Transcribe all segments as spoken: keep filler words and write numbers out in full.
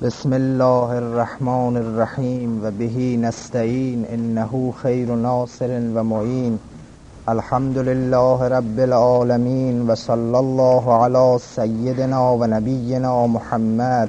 بسم الله الرحمن الرحیم و بهی نستعین انه خیر ناصر و معین. الحمد لله رب العالمین و صلی الله علی سیدنا و نبینا محمد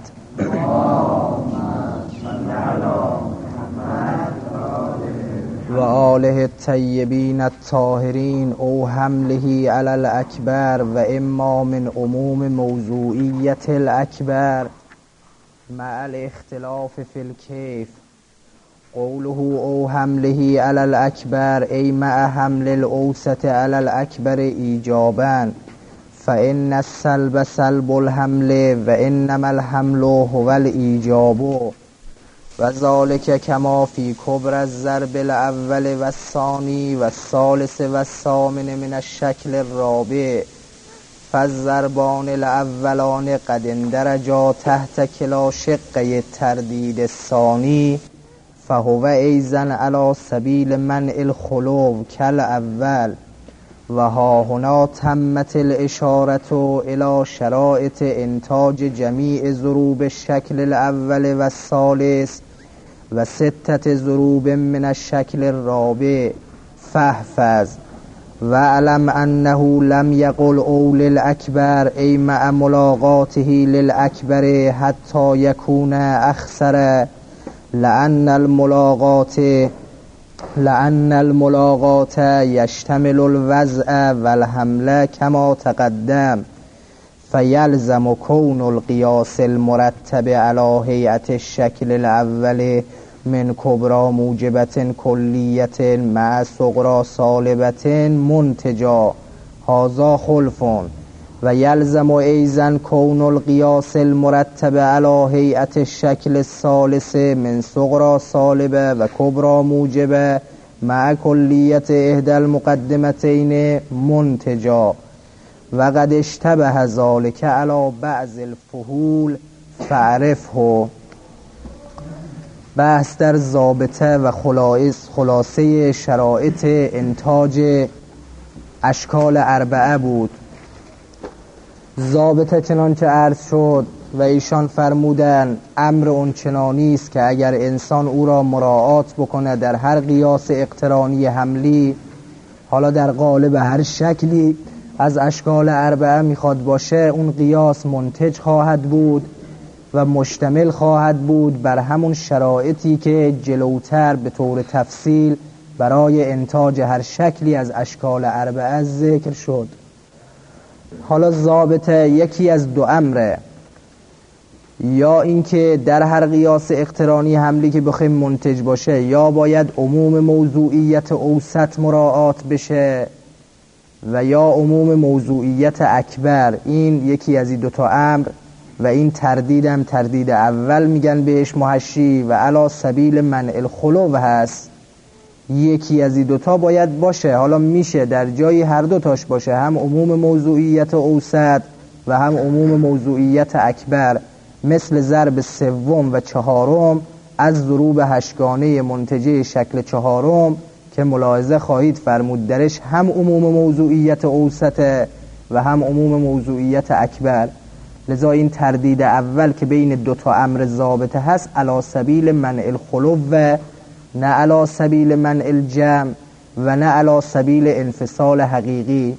و آله الطیبین الطاهرین او حمله علی الاکبر و اما من عموم موضوعیت الاکبر مع الاختلاف فی الکیف. قوله او حمله علی الاکبر ای مع حمل الاوسط علی الاکبر ایجابا، فان السلب سلب الحمل و انما الحمل هو الایجاب، و ذلک کما فی کبر الضرب الاول و الثانی و الثالث و الثامن من الشکل الرابع. فالضربان الاولان قد اندرجا تحت کلا شقه التردید الثانی، فهو ایضا علی سبیل منع الخلو کالاول. و ها هنا تمت الاشاره الی شرائط انتاج جمیع ضروب الشکل الاول و الثالث و ستة ضروب من الشکل الرابع. فاحفظ و علم انه لم یقل او للاکبر ای مع ملاقاته للاکبر حتی یکون اخسر، لأن الملاقات لأن الملاقات یشتمل الوضع والحمل کما تقدم، فیلزم کون القیاس المرتب علی هیئت الشکل الاول من کبرى موجبة کلیة مع صغرى سالبة منتجا. هذا خلف. و یلزم ایضا کون القیاس المرتب علی هیئت الشکل الثالث من صغرى سالبة و کبرى موجبة مع کلیة احدى المقدمتین منتجا. و قد اشتبه ذلك علی بعض الفحول فاعرفه. بحث در ضابطه و خلاصه شرایط انتاج اشکال اربعه بود. ضابطه چنانچه عرض شد و ایشان فرمودن امر اون چنانی است که اگر انسان او را مراعات بکنه در هر قیاس اقترانی حملی، حالا در قالب هر شکلی از اشکال اربعه میخواد باشه، اون قیاس منتج خواهد بود و مشتمل خواهد بود بر همون شرایطی که جلوتر به طور تفصیل برای انتاج هر شکلی از اشکال اربعه ذکر شد. حالا ضابطه یکی از دو امره، یا اینکه در هر قیاس اقترانی حملی که بخوایم منتج باشه یا باید عموم موضوعیت اوسط مراعات بشه و یا عموم موضوعیت اکبر. این یکی از این دوتا امر و این تردیدم تردید اول میگن بهش محشی و علی سبیل منع الخلو هست. یکی از این دوتا باید باشه. حالا میشه در جای هر دوتاش باشه، هم عموم موضوعیت اوسط و هم عموم موضوعیت اکبر، مثل ضرب سوم و چهارم از ضروب هشتگانه منتجه شکل چهارم که ملاحظه خواهید فرمود درش هم عموم موضوعیت اوسط و هم عموم موضوعیت اکبر. لذا این تردید اول که بین دوتا امر ضابطه هست علی سبیل منع الخلو و نه علی سبیل منع الجمع و نه علی سبیل انفصال حقیقی.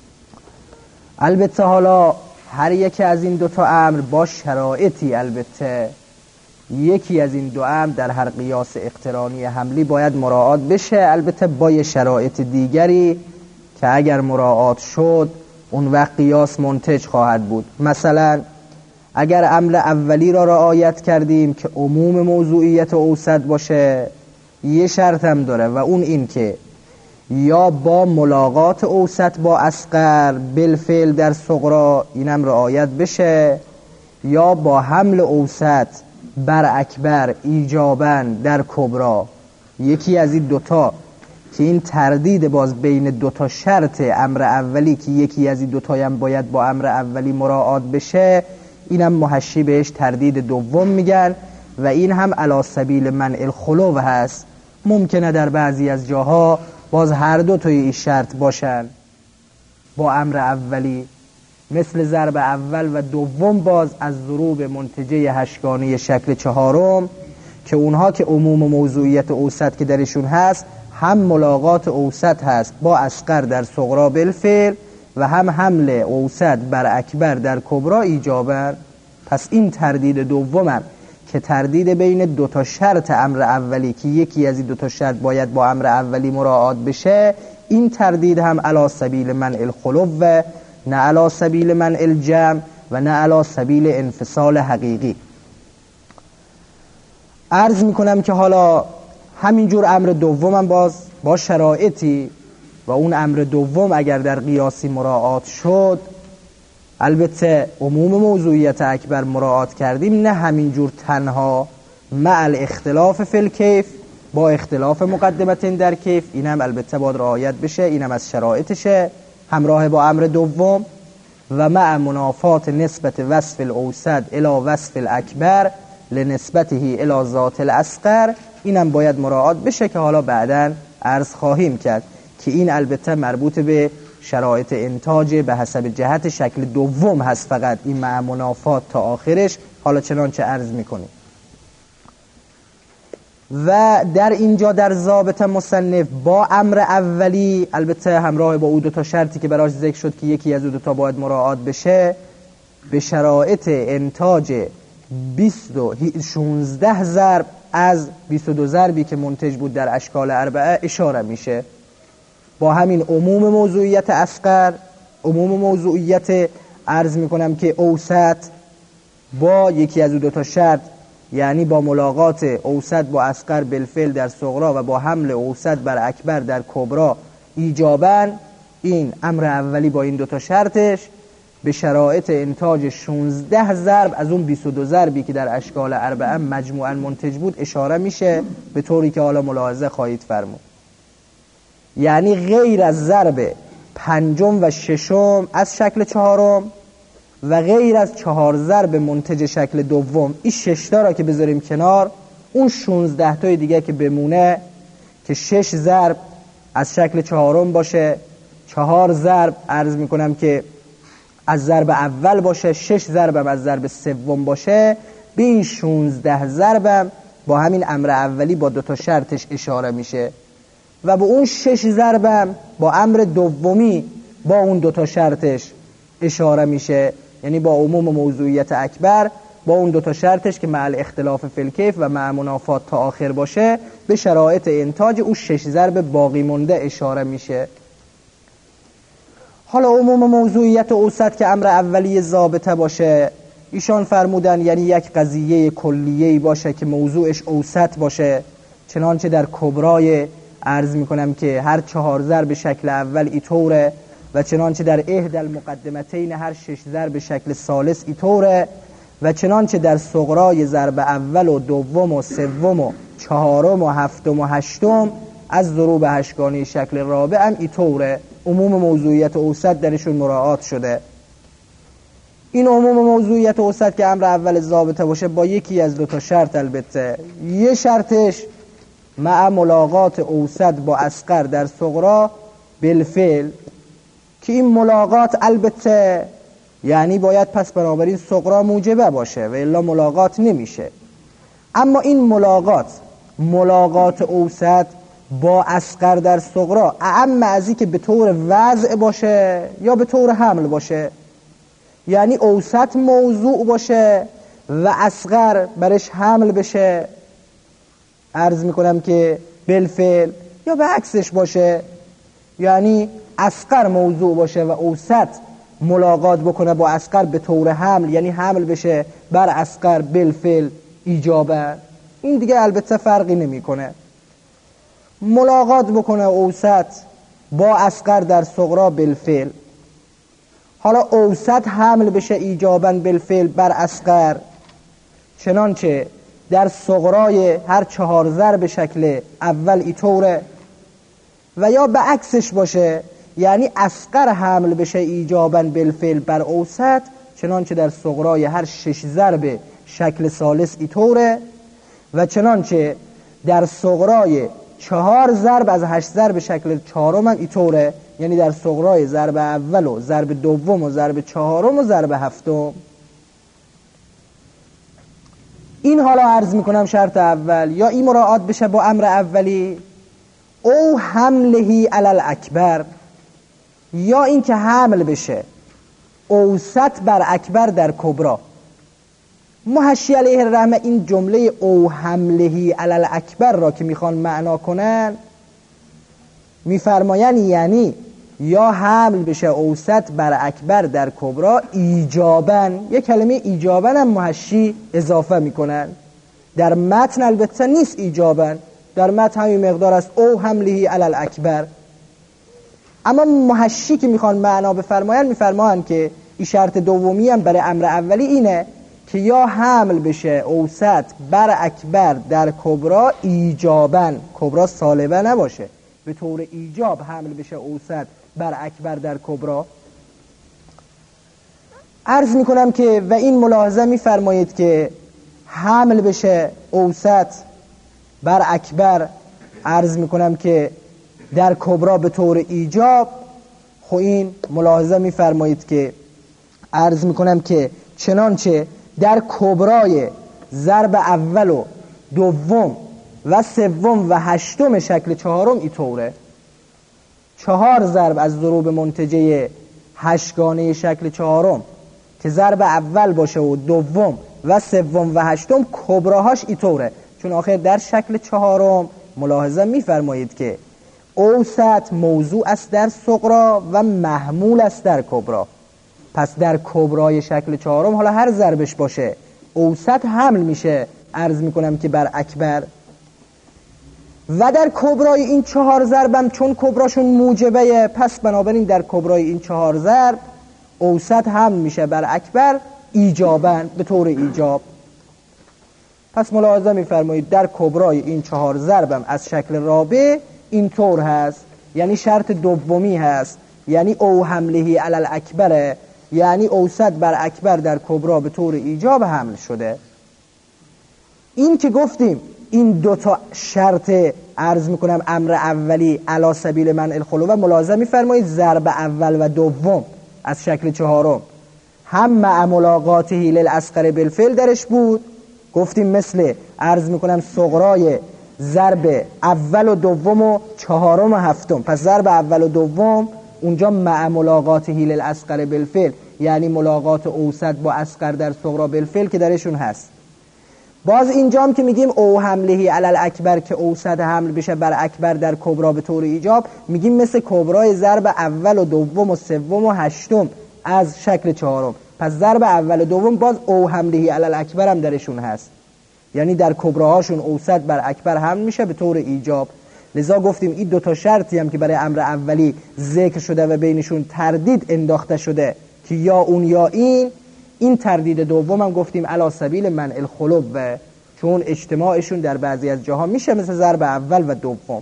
البته حالا هر یکی از این دوتا امر با شرایطی، البته یکی از این دو امر در هر قیاس اقترانی حملی باید مراعات بشه، البته با یه شرایط دیگری که اگر مراعات شد اون وقت قیاس منتج خواهد بود. مثلا اگر امر اولی را رعایت کردیم که عموم موضوعیت اوسط باشه، یه شرط هم داره و اون این که یا با ملاقات اوسط با اصغر بالفعل در صغرا اینم رعایت بشه، یا با حمل اوسط بر اکبر ایجاباً در کبرا. یکی از این دوتا که این تردید باز بین دوتا شرط امر اولی که یکی از این دوتای هم باید با امر اولی مراعات بشه، اینم محشی بهش تردید دوم میگن و این هم علی سبیل منع الخلو هست. ممکنه در بعضی از جاها باز هر دو توی این شرط باشن با امر اولی، مثل ضرب اول و دوم باز از ضروب منتجه هشتگانه شکل چهارم که اونها که عموم موضوعیت اوسط که درشون هست هم ملاقات اوسط هست با اصغر در صغرا بالفعل و هم حمل اوسط بر اکبر در کبرا ایجابا. پس این تردید دومم که تردید بین دو تا شرط امر اولی که یکی از این دو تا شرط باید با امر اولی مراعات بشه، این تردید هم علی سبیل منع الخلو و نه علی سبیل منع الجمع و نه علی سبیل انفصال حقیقی. عرض میکنم که حالا همینجور امر دومم باز با شرایطی و اون امر دوم اگر در قیاسی مراعات شد، البته عموم موضوعیت اکبر مراعات کردیم، نه همینجور تنها، مع الاختلاف فی الکیف، با اختلاف مقدمت در کیف، اینم البته باید رعایت بشه، اینم از شرایطشه همراه با امر دوم، و مع منافات نسبت وصف الاوسط الی وصف الاکبر لنسبته الی ذات الاصغر، اینم باید مراعات بشه که حالا بعداً عرض خواهیم کرد که این البته مربوط به شرایط انتاج به حسب جهت شکل دوم هست، فقط این مع منافات تا آخرش، حالا چنانچه عرض میکنیم. و در اینجا در ضابط مصنف با امر اولی، البته همراه با او دو تا شرطی که براش ذکر شد که یکی از او دو تا باید مراعات بشه، به شرایط انتاج بیست و شانزده ضرب از بیست و دو ضربی که منتج بود در اشکال اربعه اشاره میشه. با همین عموم موضوعیت اصغر، عموم موضوعیت عرض میکنم که اوسط، با یکی از او دو تا شرط، یعنی با ملاقات اوسط با اصغر بالفعل در صغرا و با حمل اوسط بر اکبر در کبرا ایجابا، این امر اولی با این دو تا شرطش به شرایط انتاج شانزده ضرب از اون بیست و دو ضربی که در اشکال اربعه مجموعاً منتج بود اشاره میشه، به طوری که حالا ملاحظه خواهید فرمود. یعنی غیر از ضرب پنجم و ششم از شکل چهارم و غیر از چهار ضرب منتج شکل دوم، این شش تا را که بذاریم کنار، اون شانزده تای دیگه که بمونه که شش ضرب از شکل چهارم باشه، چهار ضرب عرض میکنم که از ضرب اول باشه، شش ضربم از ضرب سوم باشه، به این شانزده ضربم با همین امر اولی با دو تا شرطش اشاره میشه و به اون شش ضربم با امر دومی با اون دو تا شرطش اشاره میشه، یعنی با عموم موضوعیت اکبر با اون دو تا شرطش که مع اختلاف فی الکیف و مع منافات تا آخر باشه، به شرایط انتاج اون شش ضرب باقی مونده اشاره میشه. حالا عموم موضوعیت اوسط که امر اولی ضابطه باشه، ایشان فرمودن یعنی یک قضیه کلیه‌ای باشه که موضوعش اوسط باشه، چنانچه در کبرای عرض میکنم که هر چهار ضرب شکل اول ایطوره و چنانچه در احدى المقدمتین هر شش ضرب شکل ثالث ایطوره و چنانچه در صغرای ضرب اول و دوم و سوم و چهارم و هفتم و هشتم از ضروب هشتگانه شکل رابع هم ایطوره. عموم موضوعیت اوسط درشون مراعات شده. این عموم موضوعیت اوسط که امر اول ضابطه باشه با یکی از دو تا شرط، البته یه شرطش مع ملاقات اوسط با اصغر در صغرا بالفعل، که این ملاقات البته یعنی باید پس بنابراین صغرا موجبه باشه و الا ملاقات نمیشه. اما این ملاقات ملاقات اوسط با اصغر در صغرا اعم از این که به طور وضع باشه یا به طور حمل باشه، یعنی اوسط موضوع باشه و اصغر برش حمل بشه، عرض میکنم که بالفعل، یا به عکسش باشه، یعنی اصغر موضوع باشه و اوسط ملاقات بکنه با اصغر به طور حمل، یعنی حمل بشه بر اصغر بالفعل ایجابا. این دیگه البته فرقی نمیکنه. ملاقات بکنه اوسط با اصغر در صغرا بالفعل، حالا اوسط حمل بشه ایجابا بالفعل بر اصغر، چنانچه در صغرای هر چهار ضرب شکل اول ایطوره، و یا به عکسش باشه، یعنی اصغر حمل بشه ایجابا بالفعل بر اوسط، چنانچه در صغرای هر شش ضرب شکل ثالث ایطوره، و چنانچه در صغرای چهار ضرب از هشت ضرب شکل چهارم هم اینطوره، یعنی در صغرای ضرب اول و ضرب دوم و ضرب چهارم و ضرب هفتم. این حالا عرض میکنم شرط اول، یا این مراعات بشه با امر اولی او حملهی علی الاکبر، یا این که حمل بشه اوسط بر اکبر در کبرا. محشی علیه الرحمه این جمله او حملهی علی الاکبر را که میخوان معنا کنن میفرماین یعنی یا حمل بشه اوسط بر اکبر در کبرا ایجابن. یک کلمه ایجابن هم محشی اضافه میکنن، در متن البته نیست ایجابن، در متن همین مقدار است او حملهی علی الاکبر. اما محشی که میخوان معنا بفرماین میفرماین که این شرط دومی هم برای امر اولی اینه که یا حمل بشه اوسط بر اکبر در کبرا ایجابن، کبرا سالبه نباشه، به طور ایجاب حمل بشه اوسط بر اکبر در کبرا. عرض میکنم که و این ملاحظه میفرمایید که حمل بشه اوسط بر اکبر، عرض میکنم که در کبرا به طور ایجاب، خب این ملاحظه میفرمایید که عرض میکنم که چنانچه در کبرای ضرب اول و دوم و سوم و هشتم شکل چهارم اینطوره، چهار ضرب از ضروب منتجه هشتگانه شکل چهارم که ضرب اول باشه و دوم و سوم و هشتم کبراهاش اینطوره، چون آخر در شکل چهارم ملاحظه میفرمایید که اوسط موضوع است در صغرا و محمول است در کبرا. پس در کبرای شکل چهارم حالا هر ضربش باشه اوسط حمل میشه، عرض میکنم که بر اکبر. و در کبرای این چهار ضربم چون کبراشون موجبه، پس بنابراین در کبرای این چهار ضرب اوسط حمل میشه بر اکبر ایجابن، به طور ایجاب. پس ملاحظه میفرمایید در کبرای این چهار ضربم از شکل رابع اینطور هست، یعنی شرط دومی هست، یعنی او حملهی علی الاکبره، یعنی اوسط بر اکبر در کبرا به طور ایجاب حمل شده. این که گفتیم این دوتا شرط عرض میکنم امر اولی علی سبیل منع الخلو، ملاحظه میفرمایید ضرب اول و دوم از شکل چهارم هم مع ملاقاته للاصغر بالفعل درش بود، گفتیم مثل عرض میکنم صغرای ضرب اول و دوم و چهارم و هفتم، پس ضرب اول و دوم اونجا مع ملاقاته للاصغر بالفعل، یعنی ملاقات اوسط با اصغر در صغرا بالفعل که درشون هست. باز اینجا هم که میگیم او حملهی علی الاکبر که اوسط حمل بشه بر اکبر در کبرا به طور ایجاب، میگیم مثل کبرای ضرب اول و دوم و سوم و هشتم از شکل چهارم، پس ضرب اول و دوم باز او حملهی علی الاکبر هم درشون هست، یعنی در کبراهاشون اوسط بر اکبر حمل میشه به طور ایجاب. لذا گفتیم این دوتا شرطی هم که برای امر اولی ذکر شده و بینشون تردید انداخته شده که یا اون یا این، این تردید دوم هم گفتیم علی سبیل منع الخلو، چون اجتماعشون در بعضی از جاها میشه مثل ضرب اول و دوم.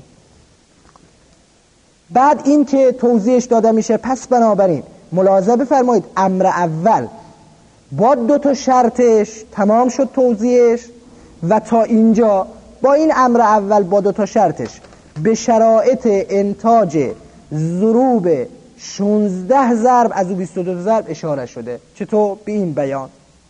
بعد این که توضیحش داده میشه، پس بنابراین ملاحظه بفرمایید امر اول با دو تا شرطش تمام شد توضیحش، و تا اینجا با این امر اول با دو تا شرطش به شرایط انتاج ضروب شانزده ضرب از او بیست و دو ضرب اشاره شده. چطور؟ به این بیان.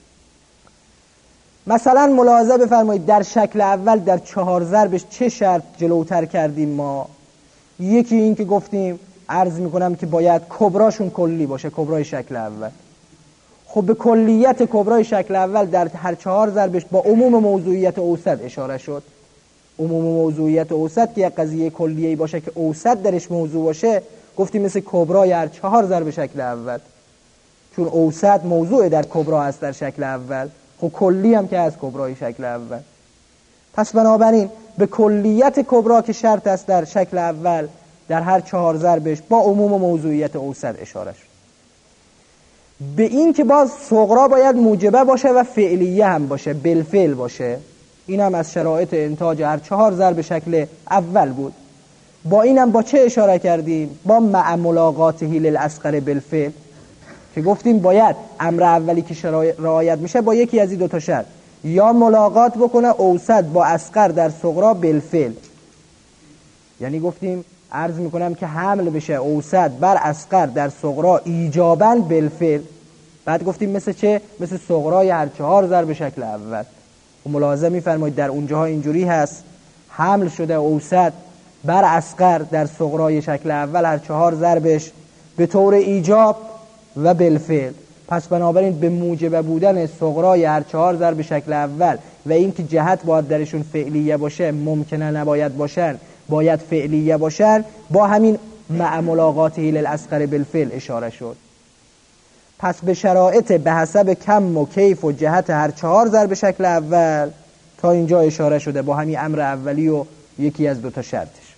مثلا ملاحظه بفرمایید در شکل اول در چهار ضربش چه شرط جلوتر کردیم ما؟ یکی این که گفتیم عرض میکنم که باید کبراشون کلی باشه، کبرای شکل اول. خب به کلیت کبرای شکل اول در هر چهار ضربش با عموم موضوعیت اوسط اشاره شد. عموم موضوعیت اوسط که یک قضیه کلیه‌ای باشه که اوسط درش موضوع باشه، گفتیم مثل کبرای هر چهار ضرب شکل اول، چون اوسط موضوع در کبرا هست در شکل اول، خب کلی هم که از کبرای شکل اول. پس بنابراین به کلیت کبرا که شرط است در شکل اول در هر چهار ضربش با عموم موضوعیت اوسط اشاره شد. به این که باز صغرا باید موجبه باشه و فعلیه هم باشه، بالفعل باشه، این هم از شرایط انتاج هر چهار ضرب شکل اول بود. با این هم با چه اشاره کردیم؟ با مع ملاقاته للاصغر بالفعل، که گفتیم باید امر اولی که رعایت میشه با یکی از این دو تا شرط، یا ملاقات بکنه اوسط با اصغر در صغرا بالفعل، یعنی گفتیم عرض میکنم که حمل بشه اوسط بر اصغر در صغرا ایجاباً بالفعل. بعد گفتیم مثل چه؟ مثل صغرای هر چهار ضرب شکل اول. و ملاحظه میفرمایید در اونجاها اینجوری هست حمل شده اوسط بر اصغر در صغرای شکل اول هر چهار ضربش به طور ایجاب و بالفعل. پس بنابراین به موجب بودن صغرای هر چهار ضرب شکل اول و اینکه جهت باید درشون فعلیه باشه، ممکنه نباید باشن، باید فعلیه باشن، با همین مع ملاقاته للاصغر بالفعل اشاره شد. پس به شرایط به حسب کم و کیف و جهت هر چهار ضرب شکل اول تا اینجا اشاره شده با همین امر اولی و یکی از دوتا شرطش.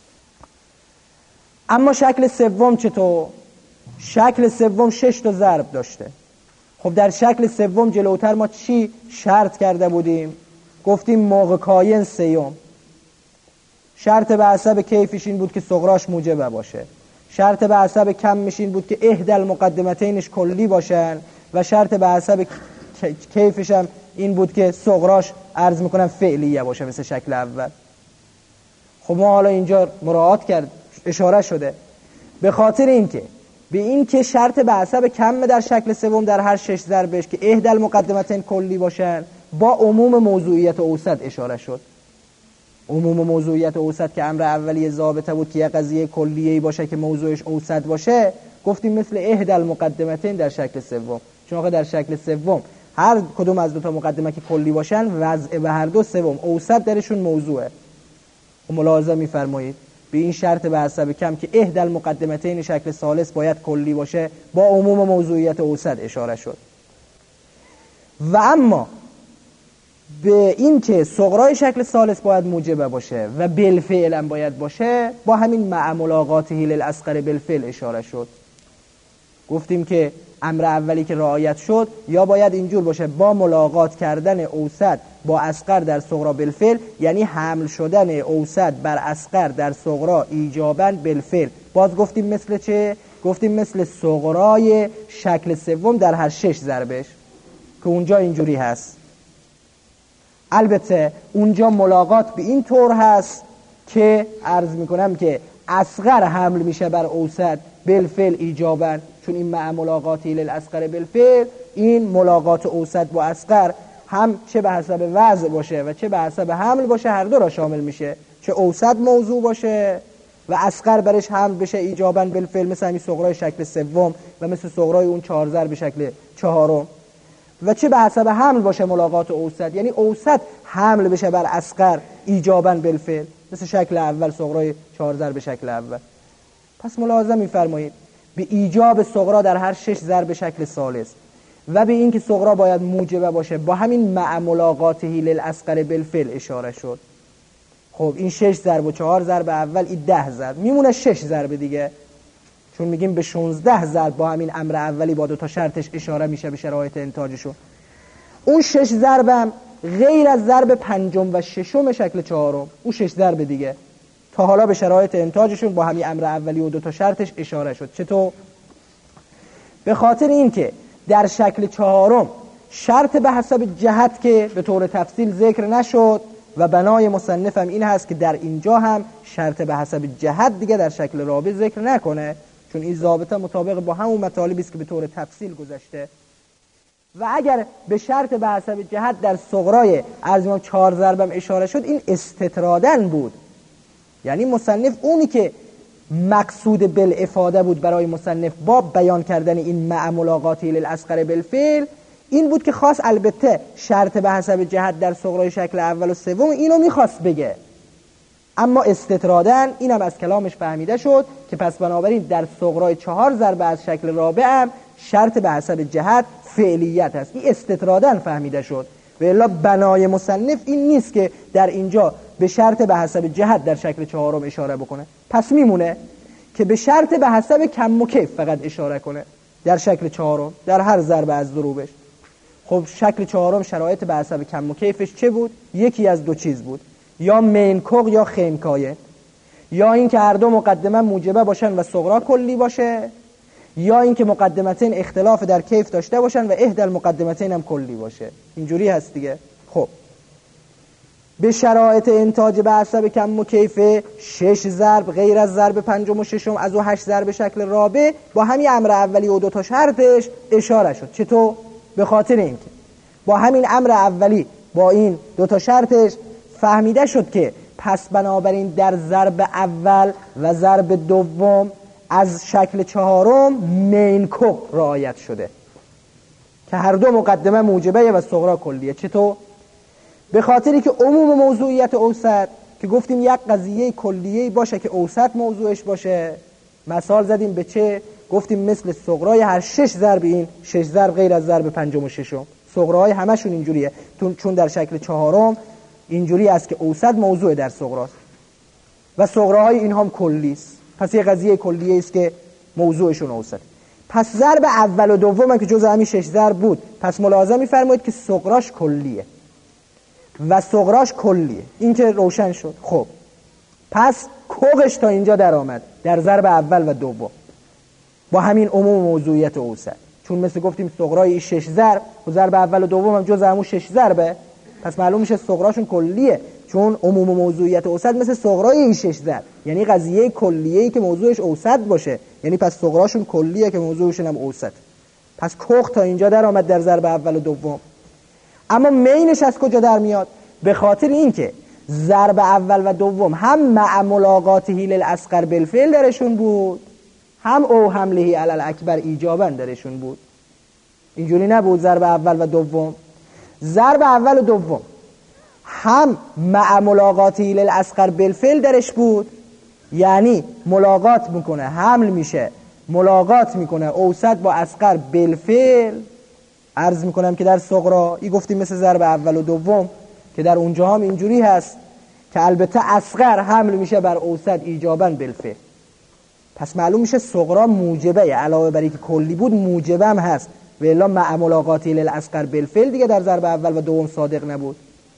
اما شکل سوم چطور؟ شکل سوم شش تا ضرب داشته. خب در شکل سوم جلوتر ما چی شرط کرده بودیم؟ گفتیم موقع کاین سیوم. شرط به حسب کیفش این بود که صغراش موجبه باشه. شرط به حسب کم میشین بود که احدى المقدمتینش کلی باشن و شرط به حسب کیفش هم این بود که صغراش عرض میکنم فعلیه باشه مثل شکل اول. خب ما حالا اینجا مراعات کرد اشاره شده به خاطر اینکه به این که شرط به حسب کم در شکل سوم در هر شش ضربش که احدى المقدمتین کلی باشن با عموم موضوعیت اوسط اشاره شد. عموم موضوعیت اوسط که امر اولیه ضابطه بود که یه قضیه کلیه‌ای باشه که موضوعش اوسط باشه، گفتیم مثل احدى المقدمتین در شکل سوم. چون آقا در شکل سوم هر کدوم از دو تا مقدمه که کلی باشن وضع به هر دو سوم اوسط درشون موضوعه. و ملاحظه می‌فرمایید به این شرط به حسب کم که احدى المقدمتین شکل ثالث باید کلی باشه با عموم موضوعیت اوسط اشاره شد. و اما به این که صغرای شکل ثالث باید موجبه باشه و بالفعل هم باید باشه با همین مع ملاقاته للاصغر بالفعل اشاره شد. گفتیم که امر اولی که رعایت شد یا باید اینجور باشه با ملاقات کردن اوسط با اصغر در صغرا بالفعل، یعنی حمل شدن اوسط بر اصغر در صغرا ایجاباً بالفعل. باز گفتیم مثل چه؟ گفتیم مثل صغرای شکل سوم در هر شش ضربش که اونجا اینجوری هست. البته اونجا ملاقات به این طور هست که عرض میکنم که اصغر حمل میشه بر اوسط بالفعل ایجاباً، چون این مع ملاقاتی للاصغر بالفعل این ملاقات اوسط با اصغر هم چه به حسب وضع باشه و چه به حسب حمل باشه هر دو را شامل میشه، چه اوسط موضوع باشه و اصغر برش حمل بشه ایجاباً بالفعل مثل همین صغرای شکل سوم و مثل صغرای اون چهار ضرب به شکل چهارم، و چه به حسب حمل باشه ملاقات اوسط، یعنی اوسط حمل بشه بر اصغر ایجاباً بالفعل مثل شکل اول صغرای چهار ضرب به شکل اول. پس ملاحظه می‌فرمایید به ایجاب صغرا در هر شش ضرب شکل ثالث و به این که صغرا باید موجبه باشه با همین مع ملاقاته للاصغر بالفعل اشاره شد. خب این شش ضرب و چهار ضرب اول این ده ضرب میمونه شش ضرب دیگه، چون میگیم به شانزده ضرب با همین امر اولی با دو تا شرطش اشاره میشه به شرایط انتاجشون. اون شش ضربم غیر از ضرب پنجم و ششم شکل چهارم، اون شش ضرب دیگه تا حالا به شرایط انتاجشون با همین امر اولی و دو تا شرطش اشاره شد. چطور؟ به خاطر اینکه در شکل چهارم شرط به حسب جهت که به طور تفصیل ذکر نشد و بنای مصنفم این هست که در اینجا هم شرط به حسب جهت دیگه در شکل رابع ذکر نکنه، چون این ضابطه مطابق با همون مطالبی است که به طور تفصیل گذشته. و اگر به شرط به حسب جهت در صغرای ارزم چهار ضربم اشاره شد این استطرادن بود، یعنی مصنف اونی که مقصود بالافاده بود برای مصنف با بیان کردن این مع ملاقاته للاصغر بالفعل این بود که خاص البته شرط به حسب جهت در صغرای شکل اول و سوم اینو میخواست بگه، اما استطرادن اینم از کلامش فهمیده شد که پس بنابراین در صغرای چهار ضرب از شکل رابع هم شرط به حسب جهت فعلیت هست. این استطرادن فهمیده شد و الا بنای مصنف این نیست که در اینجا به شرط به حسب جهت در شکل چهارم اشاره بکنه، پس میمونه که به شرط به حسب کم و کیف فقط اشاره کنه در شکل چهارم در هر ضرب از ضروبش. خب شکل چهارم شرایط به حسب کم و کیفش چه بود؟ یکی از دو چیز بود، یا مینکوق یا خینکایه، یا این که هر دو مقدمه موجبه باشن و صغرا کلی باشه، یا این که مقدمتین اختلاف در کیف داشته باشن و احدى المقدمتین هم کلی باشه. اینجوری هست دیگه. خب به شرایط انتاج به حسب کم و کیف شش ضرب غیر از ضرب پنجم و ششم از او هشت ضرب شکل رابع با همین امر اولی و دو تا شرطش اشاره شد. چطور؟ به خاطر اینکه با همین امر اولی با این دو تا شرطش فهمیده شد که پس بنابراین در ضرب اول و ضرب دوم از شکل چهارم مینکوب رعایت شده که هر دو مقدمه موجبه و صغرا کلیه. چطور؟ به خاطری که عموم موضوعیت اوسط که گفتیم یک قضیه کلیه باشه که اوسط موضوعش باشه، مثال زدیم به چه؟ گفتیم مثل صغرای هر شش ضرب، این شش ضرب غیر از ضرب پنجم و ششم، صغرای همشون اینجوریه چون در شکل چهارم اینجوری است که اوسط موضوع در صغراست و صغراهای این هم کلی است. پس یه قضیه کلیه است که موضوعشون اوسط. پس ضرب اول و دوم که جزء همین شش ضرب بود، پس ملاحظه می‌فرمایید که صغراش کلیه و صغراش کلیه. این که روشن شد. خب پس کوقش تا اینجا در آمد در ضرب اول و دوم با همین عموم موضوعیت اوسط، چون مثل گفتیم صغرای شش ضرب و ضرب اول و دوم هم جزء همون شش ضربه، پس معلوم میشه صغراشون کلیه چون عموم موضوعیت اوسط مثل صغرای این شش ضرب، یعنی قضیه کلیه‌ای که موضوعش اوسط باشه، یعنی پس صغراشون کلیه که موضوعشون هم اوسط. پس کوق تا اینجا در آمد در ضرب اول و دوم. اما مینش از کجا در میاد؟ به خاطر اینکه ضرب اول و دوم هم مع ملاقاته للاصغر بالفعل درشون بود، هم او حمله علی الاکبر ایجابا درشون بود. اینجوری نبود ضرب اول و دوم. ضرب اول و دوم هم مع ملاقاته للاصغر بالفعل درش بود، یعنی ملاقات میکنه، حمل میشه، ملاقات میکنه اوسط با اصغر بالفعل. عرض میکنم که در صغرا ای گفتیم مثل ضرب اول و دوم که در اونجا هم اینجوری هست که البته اصغر حمل میشه بر اوسط ایجابا بالفعل. پس معلوم میشه صغرا موجبه، علاوه بر اینکه کلی بود موجبه هم هست، و الا مع ملاقاته للاصغر بالفعل دیگه در ضرب اول و دوم صادق نبود.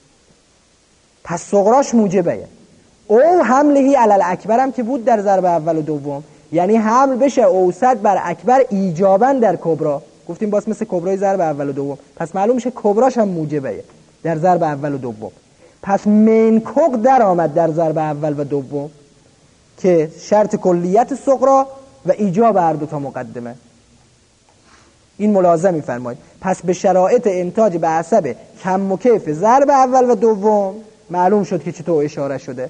پس صغراش موجبه. او حمله علی الاکبر هم که بود در ضرب اول و دوم، یعنی حمل بشه اوسط بر اکبر ایجابا در کبرا. گفتیم باز مثل کبرای ضرب اول و دوم، پس معلوم میشه کبراش هم موجبه در ضرب اول و دوم. پس منکوق در آمد در ضرب اول و دوم که شرط کلیت صغرا و ایجاب هر دو تا مقدمه. این ملاحظه می‌فرمایید. پس به شرایط انتاج به حسب کم و کیف ضرب اول و دوم معلوم شد که چطور اشاره شده.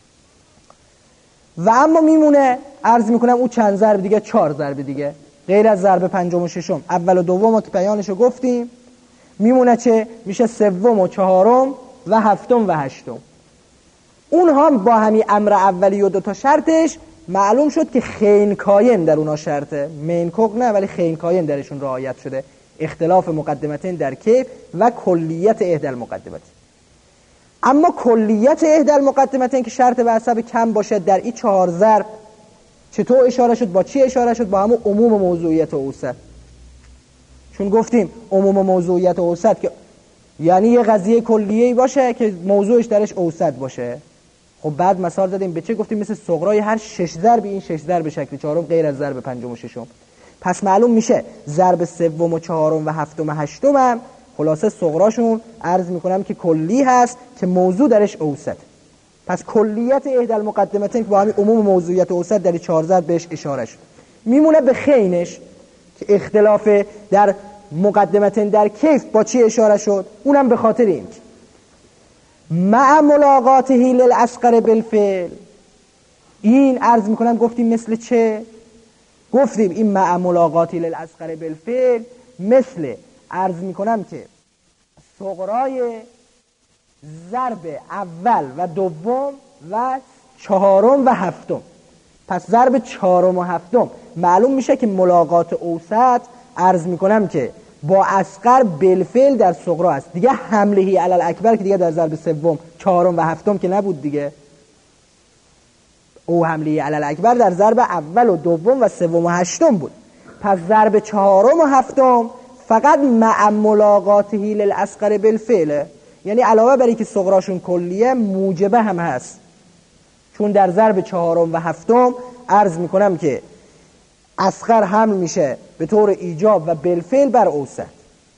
و اما میمونه عرض میکنم اون چند ضرب دیگه، چهار ضرب دیگه غیر از ضرب پنجم و ششم، اول و دوم که بیانشو گفتیم، میمونه چه؟ میشه سوم و چهارم و هفتم و هشتم. اون هم با همین امر اولی و دو تا شرطش معلوم شد که خین کاین در اونا شرطه، مینکوق نه ولی خین کاین درشون رعایت شده، اختلاف مقدمتین در کیف و کلیت احدى المقدمتین. اما کلیت احدى المقدمتین که شرط به حسب کم باشه در این چهار ضرب چطور اشاره شد؟ با چی اشاره شد؟ با همون عموم موضوعیت اوسط. چون گفتیم عموم موضوعیت اوسط که یعنی یه قضیه کلیه‌ای باشه که موضوعش درش اوسط باشه. خب بعد مثال زدیم به چه؟ گفتیم مثل صغرای هر شش ضرب، این شش ضرب شکل چهارم غیر از ضرب پنجم و ششم. پس معلوم میشه ضرب سوم و چهارم و هفتم و هشتم هم خلاصه صغراشون عرض میکنم که کلی هست که موضوع درش اوسط. پس کلیت احدى المقدمتین که با همین عموم موضوعیت اوسط در چهار ضرب بهش اشاره شد. میمونه به خینش که اختلاف در مقدمتین در کیف با چی اشاره شد؟ اونم به خاطر این مع ملاقاته للاصغر بالفعل. این عرض میکنم گفتیم مثل چه؟ گفتیم این مع ملاقاته للاصغر بالفعل مثل عرض میکنم که صغرای ضرب اول و دوم و چهارم و هفتم. پس ضرب چهارم و هفتم معلوم میشه که ملاقات اوسط عرض میکنم که با اصغر بالفعل در صغرا است دیگه، حمله علی الاکبر که دیگه در ضرب سوم چهارم و هفتم که نبود دیگه، او حمله علی الاکبر در ضرب اول و دوم و سوم و هشتم بود. پس ضرب چهارم و هفتم فقط مع ملاقاته للاصغر بالفعل، یعنی علاوه بر اینکه صغراشون کلیه موجبه هم هست، چون در ضرب چهارم و هفتم عرض میکنم که اصغر حمل میشه به طور ایجاب و بالفعل بر اوسط.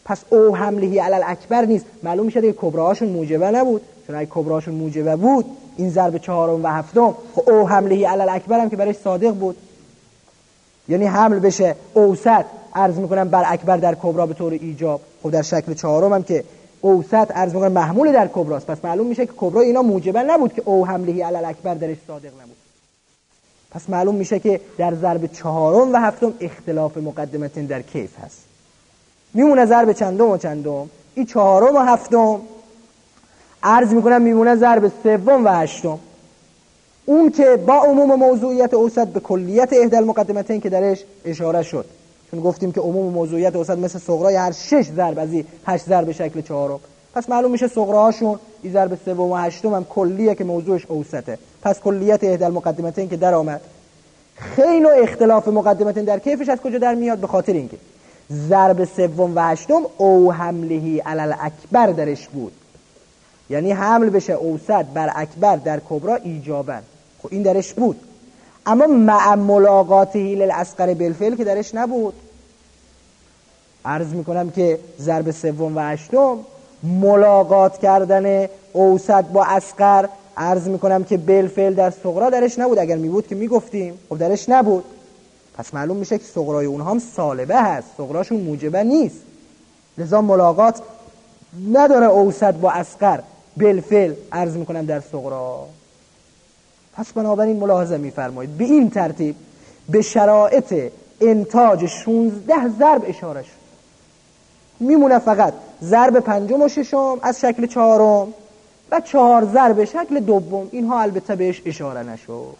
پس او حملهی علی الاکبر نیست. معلوم میشه دیگه کبراهاشون موجبه نبود، چون اگه کبراهاشون موجبه بود این ضرب چهارم و هفتم، خب او حملهی علی الاکبر هم که برایش صادق بود، یعنی حمل بشه اوسط عرض میکنم بر اکبر در کبرا به طور ایجاب. خب در شکل چهارم هم که اوسط عرض میکنم محمول در کبراست، پس معلوم میشه که کبرا اینا موجبه نبود که او حملهی علی الاکبر درش صادق نبود. پس معلوم میشه که در ضرب چهارم و هفتم اختلاف مقدمتین در کیف هست. میمونه ضرب چندم و چندم، این چهارم و هفتم عرض میکنم میمونه ضرب سوم و هشتم، اون که با عموم موضوعیت اوسط به کلیت احدى المقدمتین که درش اشاره شد، چون گفتیم که عموم موضوعیت اوسط مثل صغرای هر شش ضرب از این هشت ضرب شکل چهارم، پس معلوم میشه صغراهاشون این ضرب سوم و هشتم هم کلیه که موضوعش اوسطه، پس کلیت احدى المقدمتین که در آمد. خیلی اختلاف مقدمتین در کیفش از کجا در میاد؟ به خاطر اینکه ضرب سوم و هشتم او حملهی علی الاکبر درش بود، یعنی حمل بشه اوسط بر اکبر در کبرا ایجابا، خب این درش بود، اما مع ملاقاته للاصغر بالفعل که درش نبود. عرض میکنم که ضرب سوم و هشتم ملاقات کردن اوسط با اصغر عرض میکنم که بالفعل در صغرا درش نبود، اگر میبود که میگفتیم، خب درش نبود، پس معلوم میشه که صغرای اونها هم سالبه هست، صغراشون موجبه نیست، لذا ملاقات نداره اوسط با اصغر بالفعل عرض میکنم در صغرا. پس بنابراین ملاحظه میفرمایید به این ترتیب به شرایط انتاج شانزده ضرب اشاره شد. میمونه فقط ضرب پنجم و ششم از شکل چهارم و چهار ضرب شکل دوم، اینها البته بهش اشاره نشد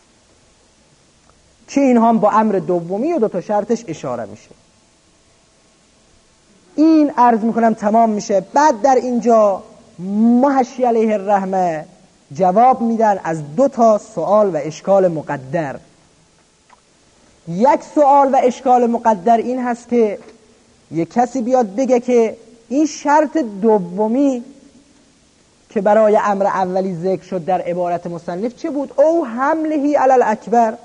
که اینها هم با امر دومی و دو تا شرطش اشاره میشه. این عرض میکنم تمام میشه. بعد در اینجا محشی علیه الرحمه جواب میدن از دو تا سوال و اشکال مقدر. یک سوال و اشکال مقدر این هست که یک کسی بیاد بگه که این شرط دومی که برای امر اولی ذکر شد در عبارت مصنف چه بود؟ او حملهی علی الاکبر.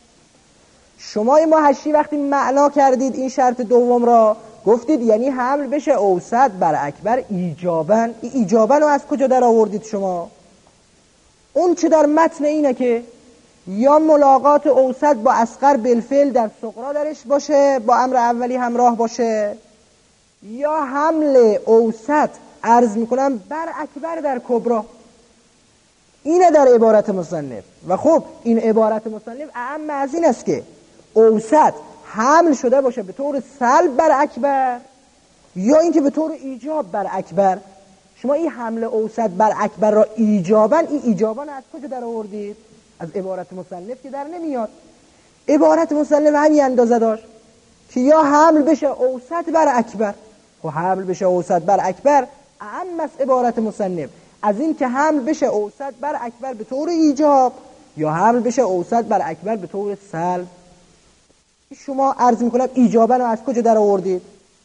شما محشی وقتی معنا کردید این شرط دوم را گفتید یعنی حمل بشه اوسط بر اکبر ایجابن. ای ایجابن رو از کجا در آوردید شما؟ اون چه در متن اینه که یا ملاقات اوسط با اصغر بالفعل در صغرا درش باشه با امر اولی همراه باشه، یا حمل اوسط عرض میکنم بر اکبر در کبرا. اینه در عبارت مصنف. و خب این عبارت مصنف اعم از این است که اوسط حمل شده باشه به طور سلب بر اکبر یا اینکه به طور ایجاب بر اکبر. شما این حمل اوسط بر اکبر را ایجابا، این ایجابا از کجا در آوردید؟ از عبارت مصنف که در نمیاد. عبارت مصنف همین اندازه داشت که یا حمل بشه اوسط بر اکبر. خب حمل بشه اوسط بر اکبر اعم از عبارت مصنف از این که حمل بشه اوسط بر اکبر به طور ایجاب یا حمل بشه اوسط بر اکبر به طور سلب. شما عرض میکنم ایجابا رو از کجا در آوردید؟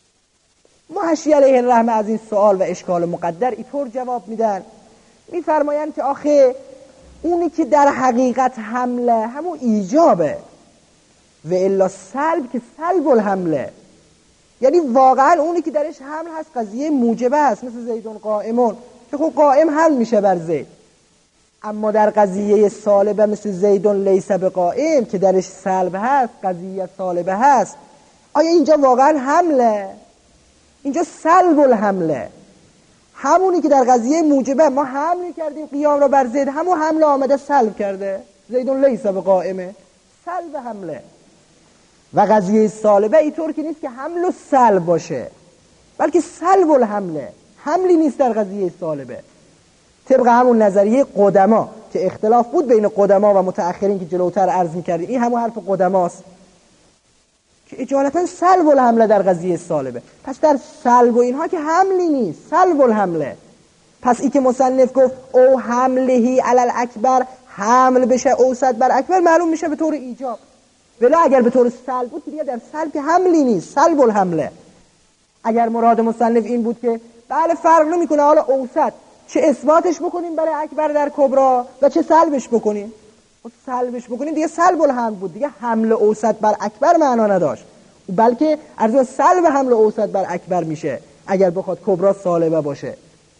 محشی علیه الرحمه از این سوال و اشکال مقدر اینطور جواب میدن، میفرمایند که آخه اونی که در حقیقت حمله همون ایجابه و الا سلب که سلب الحمله، یعنی واقعا اونی که درش حمل هست قضیه موجبه هست، مثل زیدون قائمون که خب قائم حمل میشه بر زید. اما در قضیه سالبه مثل زیدون لیس بقائم که درش سلب هست، قضیه سالبه هست، آیا اینجا واقعا حمله؟ اینجا سلب الحمله. همونی که در قضیه موجبه ما حمل کردیم قیام را بر زید، همون حمله آمده سلب کرده، زیدون لیس بقائمه، سلب حمله. و قضیه سالبه اینطور که نیست که حمل و سلب باشه، بلکه سلب الحمله، حملی نیست در قضیه سالبه. طبق همون نظریه قدما که اختلاف بود بین قدما و متأخرین که جلوتر عرض می‌کردیم، این همون حرف قدماست که اجالتا سلب الحمله در قضیه سالبه. پس در سلب و اینها که حملی نیست، سلب الحمله. پس این که مصنف گفت او حملهی علی الاکبر، حمل بشه اوسط بر اکبر، معلوم میشه به طور ایجاب. ولی اگر به طور سلب بود دیگه در سلب حملی نیست، سلب الحمله. اگر مراد مصنف این بود که بله فرق نمیکنه حالا اوسط چه اثباتش بکنیم برای اکبر در کبرا و چه سلبش بکنیم، سلبش بکنیم دیگه سلب الحمل بود، دیگه حمل اوسط بر اکبر معنا نداشت، بلکه ارزو سلب حمل اوسط بر اکبر میشه اگر بخواد کبرا سالبه باشه.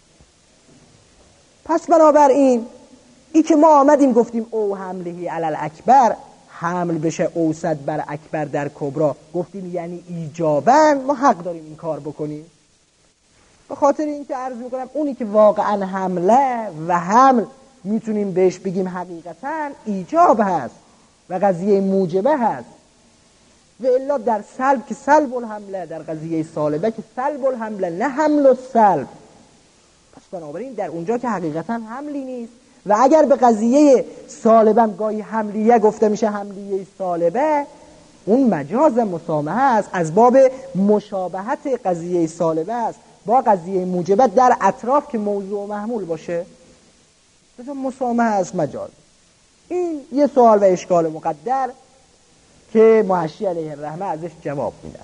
پس بنابراین ای که ما آمدیم گفتیم او حملهی علل اکبر، حمل بشه اوسط بر اکبر در کبرا، گفتیم یعنی ایجاباً ما حق داریم این کار بکنیم. به خاطر اینکه عرض میکنم اونی که واقعاً حمله و حمل میتونیم بهش بگیم حقیقتاً ایجاب هست و قضیه موجبه هست، و الا در سلب که سلب الحمله، در قضیه سالبه که سلب الحمله، نه حمل و سلب. پس بنابراین در اونجا که حقیقتاً حملی نیست، و اگر به قضیه سالبه هم گاهی حملیه گفته میشه حملیه سالبه، اون مجاز مسامحه است، از باب مشابهت قضیه سالبه است با قضیه موجبه در اطراف که موضوع محمول باشه، مثلا مسامحه است، مجاز. این یه سوال و اشکال مقدر که محشی علیه الرحمه ازش جواب میدن.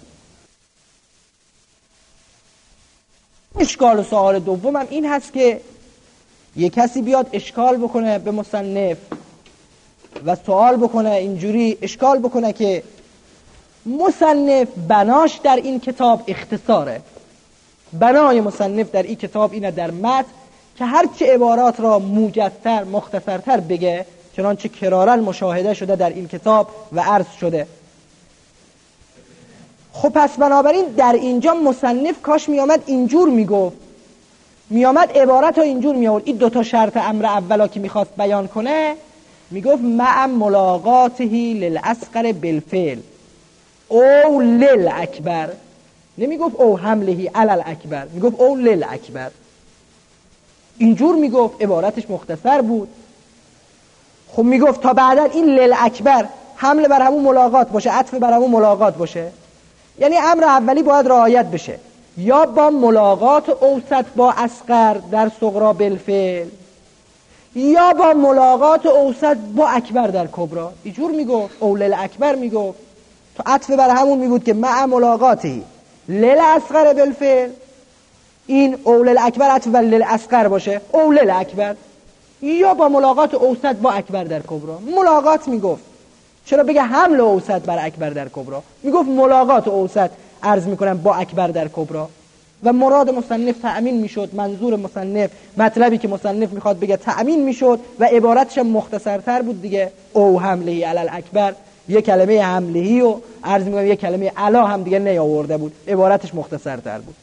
اشکال و سوال دومم این هست که یک کسی بیاد اشکال بکنه به مصنف و سوال بکنه، اینجوری اشکال بکنه که مصنف بناش در این کتاب اختصاره. بنای مصنف در این کتاب اینه در متن که هرچه عبارات را موجزتر مختصرتر بگه، چنانچه کرارن مشاهده شده در این کتاب و عرض شده. خب پس بنابراین در اینجا مصنف کاش می آمد اینجور می گفت، می آمد عبارت ها اینجور می آورد. این دوتا شرط امر اولا که می خواست بیان کنه، می گفت مع ملاقاتهی للأصغر بالفعل او للأکبر، نمی گفت او حملهی علل اکبر، می گفت او للأکبر. اینجور می گفت، عبارتش مختصر بود. خب می گفت تا بعدا این للأکبر حمل بر همون ملاقات باشه، عطف بر همون ملاقات باشه، یعنی امر اولی باید رعایت بشه، یا با ملاقات اوسط با اصغر در صغرا بالفعل، یا با ملاقات اوسط با اکبر در کبرا. اینجور میگفت او للأکبر میگفت، تو عطف بر همون میبود که مع ملاقاتی للأصغر بالفعل، این او للأکبر عطف بر للأصغر باشه، او للأکبر، یا با ملاقات اوسط با اکبر در کبرا. ملاقات میگفت، چرا بگه حمل اوسط بر اکبر در کبرا؟ میگفت ملاقات اوسط عرض میکنم با اکبر در کبرا، و مراد مصنف تأمین میشد، منظور مصنف، مطلبی که مصنف میخواد بگه تأمین میشد و عبارتش مختصرتر بود دیگه. او حملهی علل اکبر، یک کلمه حملهی و عرض میکنم یک کلمه علا هم دیگه نیاورده بود، عبارتش مختصرتر بود.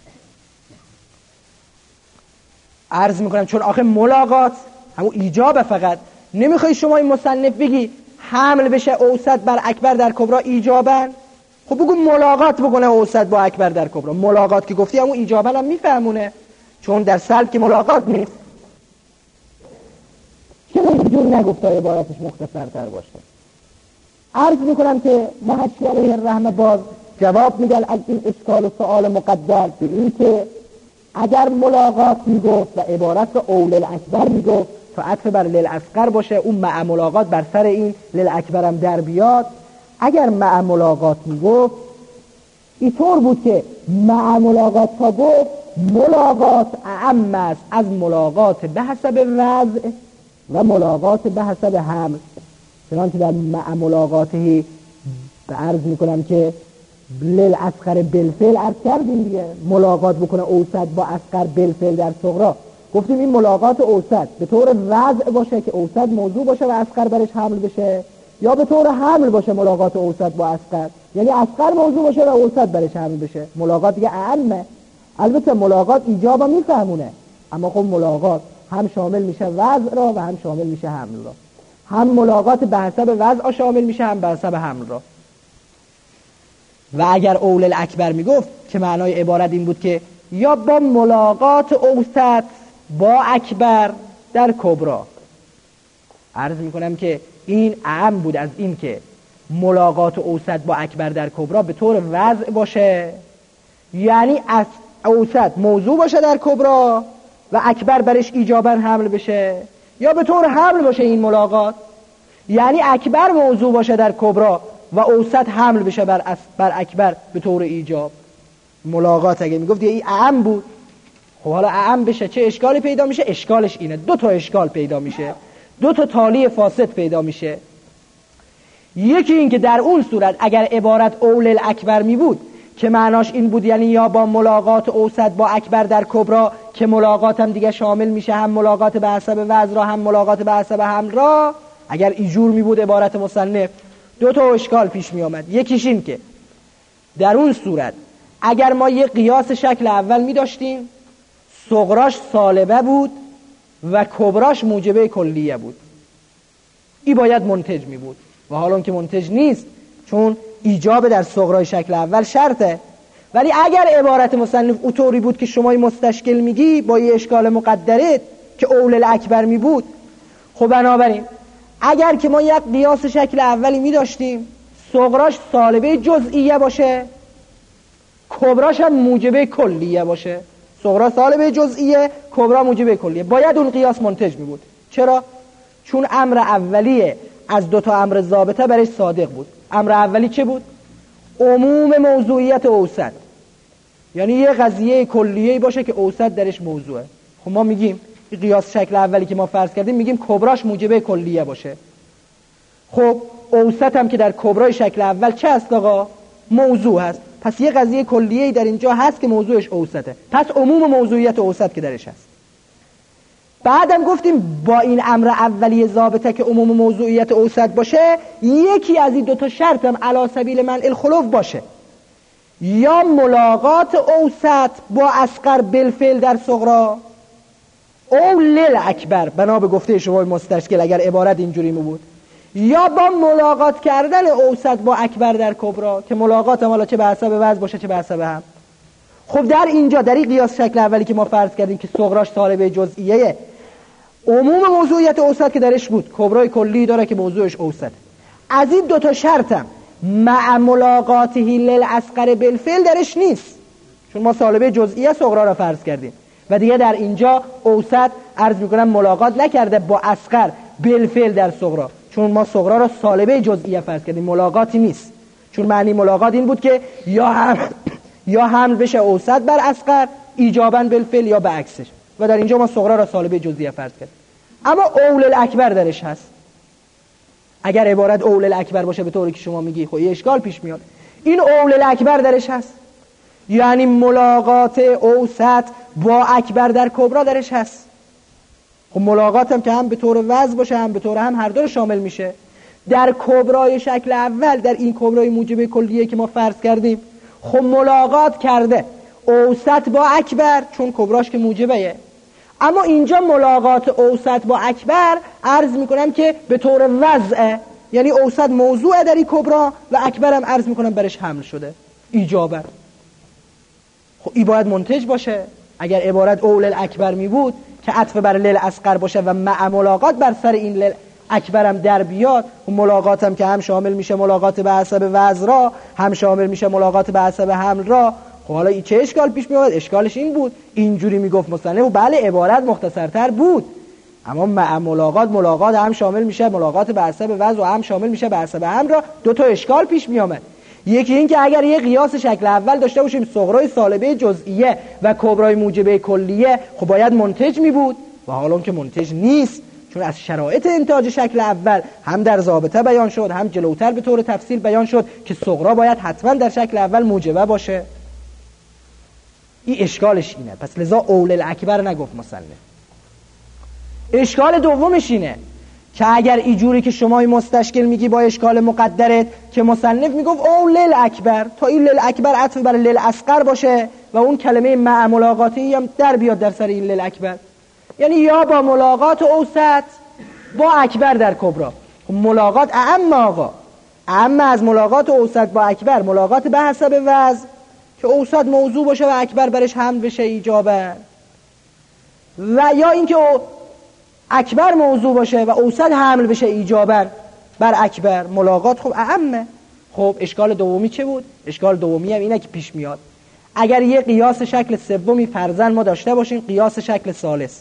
عرض میکنم چون آخه ملاقات همون ایجابه، فقط نمیخوای شما این مصنف بگی حمل بشه اوسط بر اکبر در کبرا ایجابن، خب بگو ملاقات بکنه اوسط با اکبر در کبرا. ملاقات که گفتی همون ایجابن هم میفهمونه، چون در سلب که ملاقات نیست. چرا اینجور نگفت عبارتش مختصرتر باشه؟ عرض میکنم که محشی علیه الرحمه باز جواب میدن از این اشکال و سؤال مقدر به این که اگر ملاقات میگفت و عبارت رو اول الاکبر میگفت تا عطف بر للأصغر باشه، اون مع ملاقات بر سر این للأکبر هم در بیاد. اگر مع ملاقات میگفت اینطور بود که مع ملاقات تا گفت ملاقات اعم است از ملاقات به حسب وضع و ملاقات به حسب حمل، چنانکه در مع ملاقاته به عرض میکنم که للأصغر بالفعل عرض کردیم دیگه، ملاقات بکنه اوسط با اصغر بالفعل در صغرا. گفتیم این ملاقات اوسط به طور وضع باشه که اوسط موضوع باشه و اصغر برش حمل بشه، یا به طور حمل باشه ملاقات اوسط با اصغر، یعنی اصغر موضوع باشه و اوسط برش حمل بشه. ملاقات دیگه اعمه. البته ملاقات ایجابا میفهمونه، اما خب ملاقات هم شامل میشه وضع را و هم شامل میشه حمل را، هم ملاقات به حسب وضع شامل میشه هم به حسب حمل را. و اگر اول الاکبر میگفت که معنای عبارت این بود که یا با ملاقات اوسط با اکبر در کبرا. عرض میکنم که این اعم بود از این که ملاقات اوسط با اکبر در کبرا به طور وضع باشه، یعنی از اوسط موضوع باشه در کبرا و اکبر برش ایجاباً حمل بشه، یا به طور حمل باشه این ملاقات، یعنی اکبر موضوع باشه در کبرا و اوسط حمل بشه بر, بر اکبر به طور ایجاب. ملاقات اگه میگفت این اعم بود. خب حالا اعم بشه چه اشکالی پیدا میشه؟ اشکالش اینه، دو تا اشکال پیدا میشه، دو تا تالی فاسد پیدا میشه. یکی این که در اون صورت اگر عبارت اول الاکبر می بود که معناش این بود یعنی یا با ملاقات اوسط با اکبر در کبرا که ملاقات هم دیگه شامل میشه هم ملاقات به حسب وزن را هم ملاقات به حسب حمل را. اگر اینجور می بود عبارت مصنف دو تا اشکال پیش می آمد. یکیش این که در اون صورت اگر ما یه قیاس شکل اول می داشتیم صغراش سالبه بود و کبراش موجبه کلیه بود، این باید منتج می بود و حالا که منتج نیست چون ایجاب در صغرای شکل اول شرطه. ولی اگر عبارت مصنف اونطوری بود که شما مستشکل میگی با یه اشکال مقدره که اول الاکبر می بود، خب بنابراین اگر که ما یک قیاس شکل اولی می داشتیم صغراش سالبه جزئیه باشه کبراش هم موجبه کلیه باشه، صغرا سالبه جزئیه کبرا موجبه کلیه، باید اون قیاس منتج می بود. چرا؟ چون امر اولیه از دو تا امر ضابطه برش صادق بود. امر اولی چه بود؟ عموم موضوعیت اوسط، یعنی یه قضیه کلیه‌ای باشه که اوسط درش موضوعه. خب ما میگیم این قیاس شکل اولی که ما فرض کردیم میگیم کبراش موجبه کلیه باشه. خب اوسط هم که در کبرای شکل اول چه هست آقا؟ موضوع هست. پس یه قضیه کلیه‌ای در اینجا هست که موضوعش اوسطه، پس عموم موضوعیت اوسط که درش هست. بعدم گفتیم با این امر اولی ضابطه که عموم موضوعیت اوسط باشه یکی از این دو تا شرط هم علی سبیل منع الخلوف باشه، یا ملاقات اوسط با اصغر بالفعل در صغرا او لیل اکبر بنا به گفته شما مستشکل اگر عبارت اینجوری می بود، یا با ملاقات کردن اوسط با اکبر در کبرا که ملاقات هم حالا چه به حسب وزن باشه چه به حسب هم. خب در اینجا در این قیاس شکل اولی که ما فرض کردیم که صغراش طالبه جزئیه عموم موضوعیت اوسط که درش بود کبرای کلی داره که موضوعش اوسط، از این دو تا شرطم مع ملاقاته للاصغر بالفعل درش نیست چون ما طالبه جزئیه صغرا را فرض کردیم و دیگه در اینجا اوسط عرض میکنم ملاقات نکرده با اصغر بالفعل در صغرا چون ما صغرا را طالبه جزئیه فرض کردیم، ملاقاتی نیست. چون معنی ملاقات این بود که یا هم یا حمل بشه اوسط بر اصغر ایجاباً بالفعل یا به عکسش و در اینجا ما صغرا را طالبه جزئیه فرض کردیم. اما اول الاکبر درش هست. اگر عبارت اول الاکبر باشه به طوری که شما میگی خب یه اشکال پیش میاد. این اول الاکبر درش هست، یعنی ملاقات اوسط با اکبر در کبرا درش هست. خب ملاقات هم که هم به طور وزن باشه هم به طور هم هر دو رو شامل میشه. در کبرای شکل اول در این کبرای موجبه کلیه که ما فرض کردیم خب ملاقات کرده اوسط با اکبر چون کبراش که موجبه، اما اینجا ملاقات اوسط با اکبر عرض میکنم که به طور وضعه، یعنی اوسط موضوع در این کبرا و اکبر هم عرض میکنم برش حمل شده ایجابر. خب این باید منتج باشه. اگر عبارت اول الاکبر می بود که عطف بر لیل اصغر باشه و مع ملاقات بر سر این لیل اکبر هم در بیاد و ملاقات هم که هم شامل میشه ملاقات به حسب وزن را هم شامل میشه ملاقات به حسب حمل را. خب حالا این چه اشکال پیش میاد؟ اشکالش این بود اینجوری میگفت مصنف بله عبارت مختصرتر بود اما مع ملاقات ملاقات هم شامل میشه ملاقات به حسب وزن و هم شامل میشه به حسب حمل را. دو تا اشکال پیش میامد. یکی این که اگر یه قیاس شکل اول داشته باشیم صغرای سالبه جزئیه و کبرای موجبه کلیه خب باید منتج می بود و حالا که منتج نیست چون از شرایط انتاج شکل اول هم در ضابطه بیان شد هم جلوتر به طور تفصیل بیان شد که صغرا باید حتما در شکل اول موجبه باشه. این اشکالش اینه. پس لذا اول الاکبر نگفت مصنف. اشکال دومش اینه که اگر اینجوری که شما مستشکل میگی با اشکال مقدرت که مصنف میگفت او لیل اکبر تا این لیل اکبر عطف بر لیل اصغر باشه و اون کلمه مع ملاقاتی هم در بیاد در سر این لیل اکبر، یعنی یا با ملاقات اوسط با اکبر در کبرا. ملاقات اعم آقا اعم از ملاقات اوسط با اکبر ملاقات به حسب وزن که اوسط موضوع باشه و اکبر برش حمل بشه ایجابه، و یا اینکه اکبر موضوع باشه و اوسط حمل بشه ایجابر بر اکبر ملاقات. خب اعمه. خب اشکال دومی چه بود؟ اشکال دومی هم اینه که پیش میاد اگر یه قیاس شکل سومی فرضاً ما داشته باشیم قیاس شکل ثالث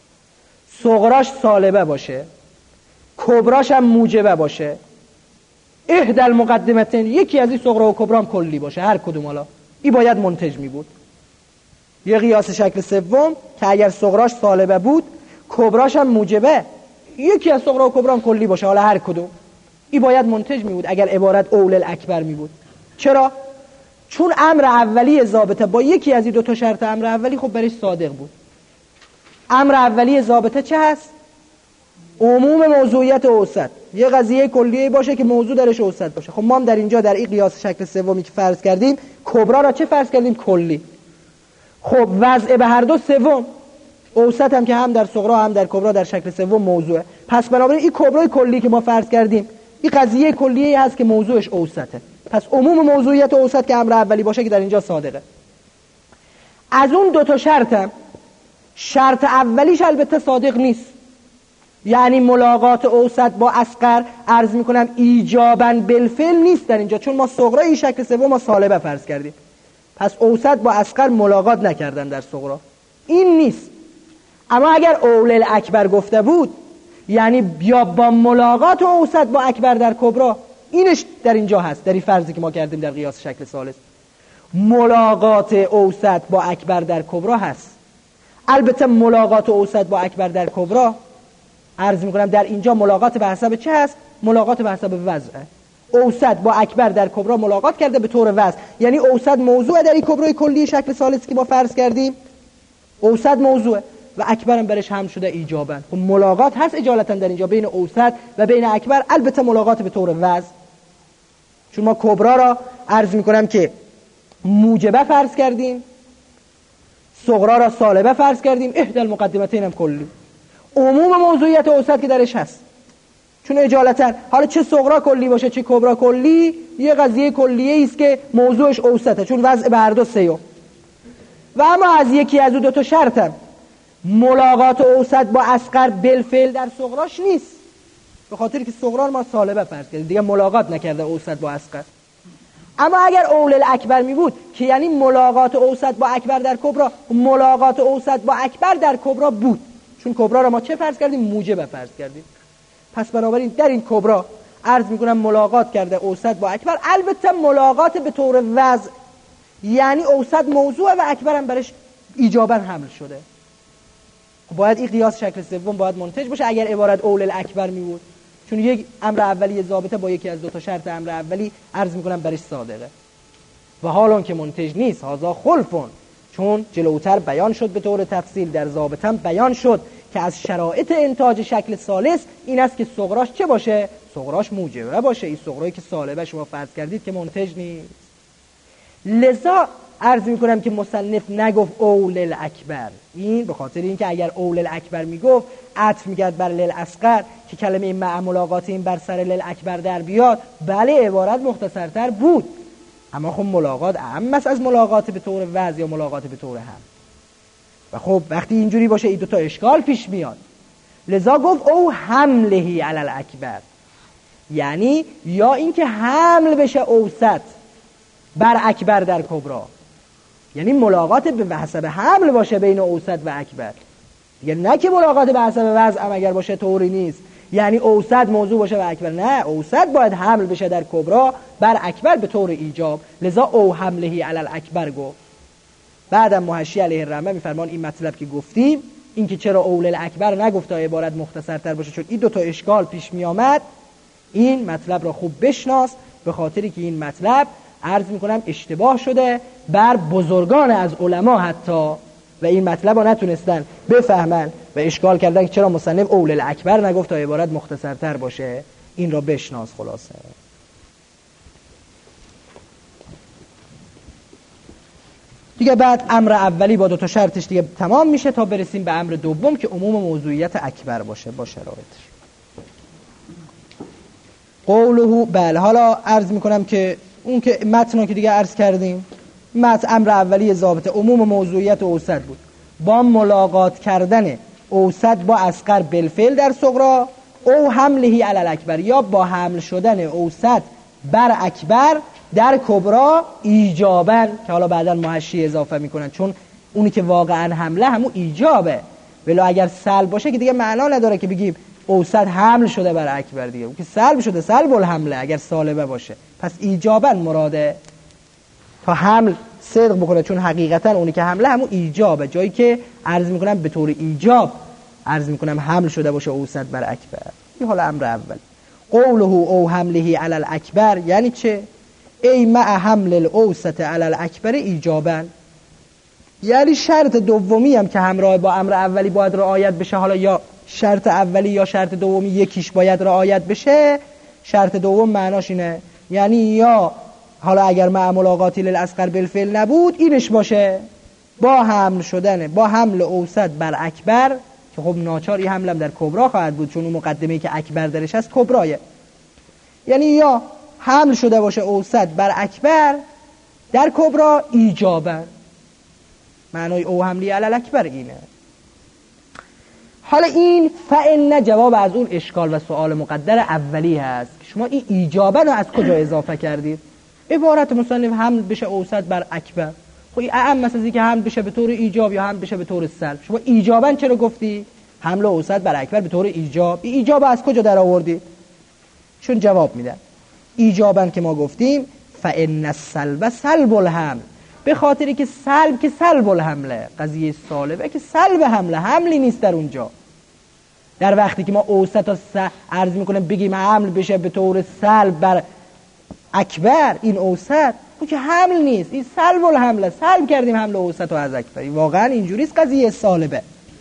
صغراش سالبه باشه کبراش هم موجبه باشه احدى المقدمتین یکی از این صغرا و کبرا هم کلی باشه هر کدوم، حالا این باید منتج می بود. یه قیاس شکل سوم که اگر صغراش سالبه بود کبراش هم موجبه یکی از صغرا و کبرا هم کلی باشه حالا هر کدوم، این باید منتج می بود اگر عبارت اول الاکبر می بود. چرا؟ چون امر اولی ضابطه با یکی از این دو تا شرط امر اولی خب برش صادق بود. امر اولی ضابطه چه هست؟ عموم موضوعیت اوسط، یه قضیه کلیه باشه که موضوع درش اوسط باشه. خب ما هم در اینجا در این قیاس شکل سومی که فرض کردیم کبرا را چه فرض کردیم؟ کلی. خب وضع به هر دو سوم، اوسط هم که هم در صغرا هم در کبرا در شکل سوم موضوعه. پس بنابراین این کبرای کلی که ما فرض کردیم این قضیه کلیه هست که موضوعش اوسطه. پس عموم موضوعیت اوسط که امر اولی باشه که در اینجا صادقه. از اون دو تا شرطم شرط اولیش البته صادق نیست، یعنی ملاقات اوسط با اصغر عرض میکنم ایجاباً بالفعل نیست در اینجا، چون ما صغرا این شکل سوم ما سالبه فرض کردیم. پس اوسط با اصغر ملاقات نکردن در صغرا، این نیست. اما اگر اول اکبر گفته بود، یعنی یا با ملاقات اوسط با اکبر در کبرا، اینش در اینجا هست، در این فرضی که ما کردیم در قیاس شکل ثالث ملاقات اوسط با اکبر در کبرا هست. البته ملاقات اوسط با اکبر در کبرا عرض میکنم در اینجا ملاقات به حسب چه هست؟ ملاقات به حسب وضعه. اوسط با اکبر در کبرا ملاقات کرده به طور وضع، یعنی اوسط موضوع در این کبرای کلی شکل ثالثی که ما فرض کردیم اوسط موضوعه و اکبر هم برش هم شده ایجابا. خب ملاقات هست اجالتا در اینجا بین اوسط و بین اکبر، البته ملاقات به طور وضع، چون ما کبرا را عرض میکنم که موجبه فرض کردیم، صغرا را سالبه فرض کردیم، احدى المقدمتین هم کلی. عموم موضوعیت اوسط که درش هست، چون اجالتا حالا چه صغرا کلی باشه چه کبرا کلی یه قضیه کلیه است که موضوعش اوسطه، چون وضع به هر دو سیو. و اما از یکی از اون دو تا شرطم ملاقات اوسط با اصغر بالفعل در صغراش نیست، به خاطر که صغرا ما سالبه فرض کردیم، دیگه ملاقات نکرده اوسط با اصغر. اما اگر اول الاکبر می بود که یعنی ملاقات اوسط با اکبر در کبرا، ملاقات اوسط با اکبر در کبرا بود، چون کبرا را ما چه فرض کردیم؟ موجب فرض کردیم. پس بنابراین در این کبرا عرض میکنم ملاقات کرده اوسط با اکبر، البته ملاقات به طور وضع، یعنی اوسط موضوع و اکبر هم برش ایجابا حمل شده. باید این قیاس شکل سوم باید منتج باشه اگر عبارت اول الاکبر می بود، چون یک امر اولی ضابطه با یکی از دو تا شرط امر اولی عرض میکنم برش صادقه. و حالا که منتج نیست هذا خلفون، چون جلوتر بیان شد به طور تفصیل در ضابطم بیان شد که از شرایط انتاج شکل ثالث این است که صغراش چه باشه؟ صغراش موجبه باشه. این صغرایی که سالبه شما فرض کردید که منتج نیست. لذا عرض میکنم که مصنف نگفت اول الاکبر، این به خاطر اینکه اگر اول الاکبر میگفت عطف میگرد بر لیل اصغر که کلمه مع ملاقات این بر سر لیل اکبر در بیاد، بله عبارت مختصرتر بود، اما خب ملاقات اهم است از ملاقات به طور وضع یا ملاقات به طور هم. و خب وقتی اینجوری باشه این دو تا اشکال پیش میاد. لذا گفت او حملهی علی الاکبر، یعنی یا اینکه حمل بشه اوسط بر اکبر در کبرا، یعنی ملاقات به حسب حمل باشه بین اوسط و اکبر، دیگه نه که ملاقات به حسب وضع هم اگر باشه طوری نیست، یعنی اوسط موضوع باشه و اکبر، نه، اوسط باید حمل بشه در کبرا بر اکبر به طور ایجاب. لذا او حملهی علی الاکبر گفت. بعدم محشی علیه الرحمه میفرمان این مطلب که گفتیم، این که چرا اول الاکبر نگفت تا عبارت مختصرتر باشه، چون این دو تا اشکال پیش می آمد، این مطلب را خوب بشناس، به خاطری که این مطلب عرض میکنم اشتباه شده بر بزرگان از علما حتی، و این مطلب را نتونستن بفهمن و اشکال کردن که چرا مصنف اول الاکبر نگفت تا عبارت مختصرتر باشه. این را بشناس. خلاصه دیگه بعد امر اولی با دو تا شرطش دیگه تمام میشه تا برسیم به امر دوم که عموم موضوعیت اکبر باشه با شرایطش. قوله، بله حالا عرض میکنم که اون که متن که دیگه عرض کردیم، متن امر اولی ضابطه عموم موضوعیت اوسط بود با ملاقات کردن اوسط با اصغر بالفعل در صغرا، او حملهی علی الاکبر، یا با حمل شدن اوسط بر اکبر در کبرا ایجابن، که حالا بعدا محشی اضافه میکنن، چون اونی که واقعا حمله همون ایجابه، ولی اگر سلب باشه که دیگه معنا نداره که بگیم اوسط حمل شده بر اکبر، دیگه اون که سلب شده سلب الحمله اگر سالبه باشه، پس ایجابا مراده تا حمل صدق بکنه، چون حقیقتا اونی که حمله همون ایجابه، جایی که عرض میکنم به طور ایجاب عرض میکنم حمل شده باشه اوسط بر اکبر. این حالا امر اول. قوله او حملهی علی الاکبر یعنی چه؟ ای مع حمل الاوسط علی الاکبر ایجابا. یعنی شرط دومی هم که همراه با امر اولی باید رعایت بشه، حالا یا شرط اولی یا شرط دومی یکیش باید رعایت بشه. شرط دوم معناش اینه، یعنی یا حالا اگر مع ملاقاتی للاصغر بالفعل نبود اینش باشه، با حمل شدن با حمل اوسط بر اکبر، که خب ناچاری حملم در کبرا خواهد بود چون اون مقدمه‌ای که اکبر درش هست کبرایه. یعنی یا حمل شده باشه اوسط بر اکبر در کبرا ایجابا، معنای او حملی علی الاکبر اینه. حالا این فإن جواب از اون اشکال و سوال مقدر اولی هست که شما این ایجابا رو از کجا اضافه کردید؟ عبارت مصنف حمل بشه اوسط بر اکبر، خب این اعم مثل اینکه حمل بشه به طور ایجاب یا حمل بشه به طور سلب. شما ایجابا چرا گفتی حمل اوسط بر اکبر به طور ایجاب؟ این ایجاب از کجا در آوردی؟ چون جواب میدن ایجابا که ما گفتیم فإن السلب سلب الحمل، به خاطری که سلب که سلب الحمله، قضیه سالبه که سلب حمله، حملی نیست در اونجا. در وقتی که ما اوسط و عرض میکنیم بگیم حمل بشه به طور سلب بر اکبر، این اوسط اون که حمل نیست، این سلب الحمله، سلب کردیم حمل اوسط و از اکبر. واقعا اینجوریست قضیه سالبه.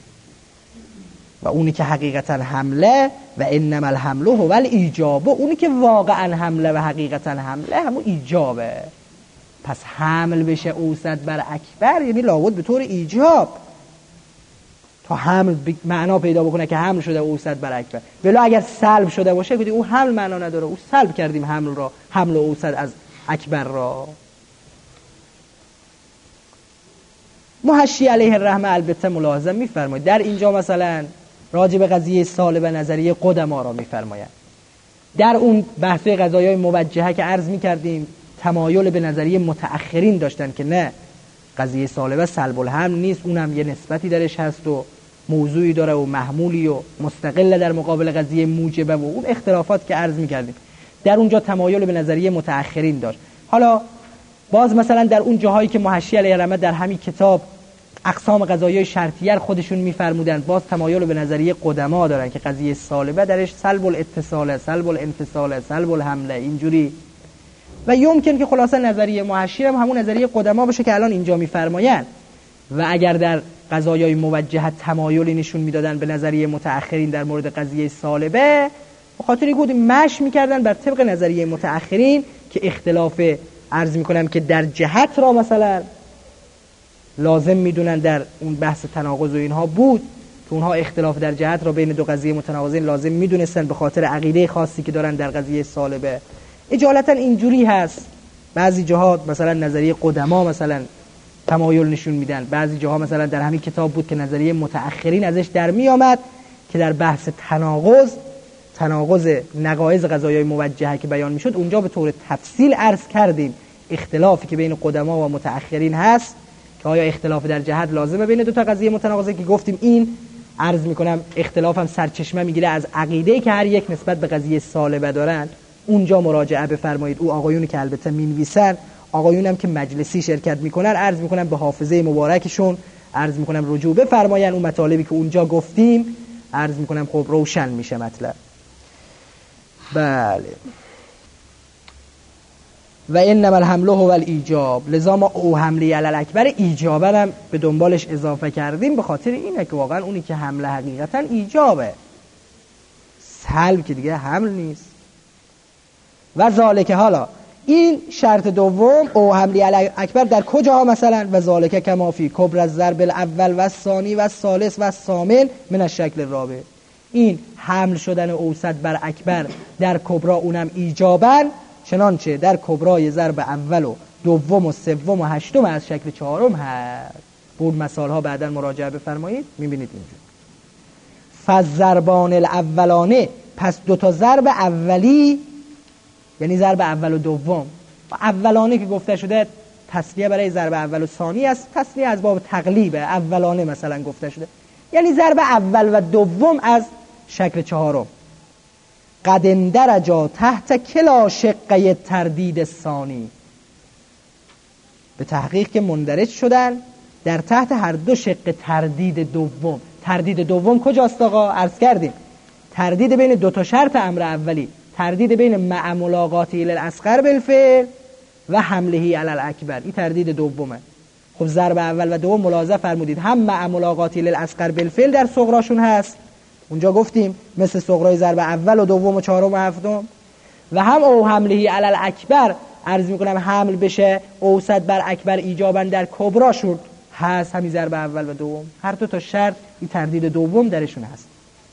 و اونی که حقیقتا حمله و انما الحمل هو الایجاب، اونی که واقعا حمله و حقیقتا حمله همون ایجابه. پس حمل بشه اوسط بر اکبر یعنی لابد به طور ایجاب تا حمل معنا پیدا بکنه که حمل شده اوسط بر اکبر. ولی اگر سلب شده باشه گفتیم او حمل معنا نداره، او سلب کردیم حمل را، حمل اوسط از اکبر را. محشی علیه الرحمه البته ملاحظه میفرماید در اینجا مثلا راجع به قضیه سالب نظریه قدما را میفرمایند. در اون بحث قضایای موجهه که عرض میکردیم تمایل به نظریه متأخرین داشتن که نه قضیه سالبه سلب الحمل نیست، اونم یه نسبتی درش هست و موضوعی داره و محمولی و مستقل در مقابل قضیه موجبه و اون اختلافات که عرض میکردیم. در اونجا تمایل به نظریه متأخرین داشت. حالا باز مثلا در اون جاهایی که محشی علیه الرحمه در همین کتاب اقسام قضایای شرطیه خودشون میفرمودن باز تمایل به نظریه قدما دارن که قضیه سالبه درش سلب الاتصال، سلب الانفصال، سلب الحمله اینجوری. و یمکن که خلاصه نظریه محشی هم همون نظریه قدما باشه که الان اینجا میفرمایند. و اگر در قضایای موجهه تمایلی نشون میدادن به نظریه متأخرین در مورد قضیه سالبه، به خاطر بود مش میکردن بر طبق نظریه متأخرین که اختلاف عرض میکنم که در جهت را مثلا لازم میدونن در اون بحث تناقض و اینها بود که اونها اختلاف در جهت را بین دو قضیه متناقضین لازم میدونستن به خاطر عقیده خاصی که دارن در قضیه سالبه. اجالتا اینجوری هست، بعضی جهات مثلا نظریه قدما مثلا تمایل نشون میدن، بعضی جاها مثلا در همین کتاب بود که نظریه متأخرین ازش در می آمد که در بحث تناقض تناقض نقایض قضایای موجهه که بیان میشد اونجا به طور تفصیل عرض کردیم اختلافی که بین قدما و متأخرین هست که آیا اختلاف در جهت لازمه بین دو تا قضیه متناقضه، که گفتیم این عرض میکنم اختلاف هم سرچشمه میگیره از عقیده‌ای که هر یک نسبت به قضیه سالبه دارن. اونجا مراجعه بفرمایید. او آقایونی که البته مینویسن، آقایون هم که مجلسی شرکت میکنن، عرض میکنم به حافظه مبارکشون عرض میکنم رجوع بفرماین. اون مطالبی که اونجا گفتیم عرض میکنم خب روشن میشه مطلب. بله. و انما الحمل هو الایجاب، لذا ما او حمله علی الاکبر ایجابا هم به دنبالش اضافه کردیم به خاطر اینه که واقعا اونی که حمله حقیقتا ایجابه، سلب که دیگه حمل نیست. و ذالک، حالا این شرط دوم او حمله علی اکبر در کجا مثلا؟ و ذالک کما فی کبر الضرب الاول و ثانی و ثالث و ثامن من الشکل الرابع. این حمل شدن اوسط بر اکبر در کبرا اونم ایجابا چنانچه در کبرای ضرب اول و دوم و سوم و هشتم از شکل چهارم هست. بود مثال ها بعداً مراجعه بفرمایید میبینید اینجا. فالضربان الاولانه، پس دو تا ضرب اولی یعنی ضرب اول و دوم. اولانه که گفته شده تسلیه برای ضرب اول و ثانی است، تسلیه از باب تقلیبه، اولانه مثلا گفته شده یعنی ضرب اول و دوم از شکل چهارم. قد اندرجا تحت کلا شقه تردید ثانی، به تحقیق که مندرج شدن در تحت هر دو شق تردید دوم. تردید دوم کجاست آقا؟ عرض کردیم تردید بین دو تا شرط امر اولی، تردید بین مع ملاقاتی الاصغر بالفعل و حملهی علی الاکبر، این تردید دومه. خب ضرب اول و دوم ملاحظه فرمودید هم مع ملاقاتی للاصغر بالفعل در صغراشون هست، اونجا گفتیم مثل صغرای ضرب اول و دوم و چهارم و هفتم، و هم او حملهی علی الاکبر عرض میکنم حمل بشه اوسط بر اکبر ایجابا در کبراشون هست، همین ضرب اول و دوم. هر دو تا شرط این تردید دوم درشون هست.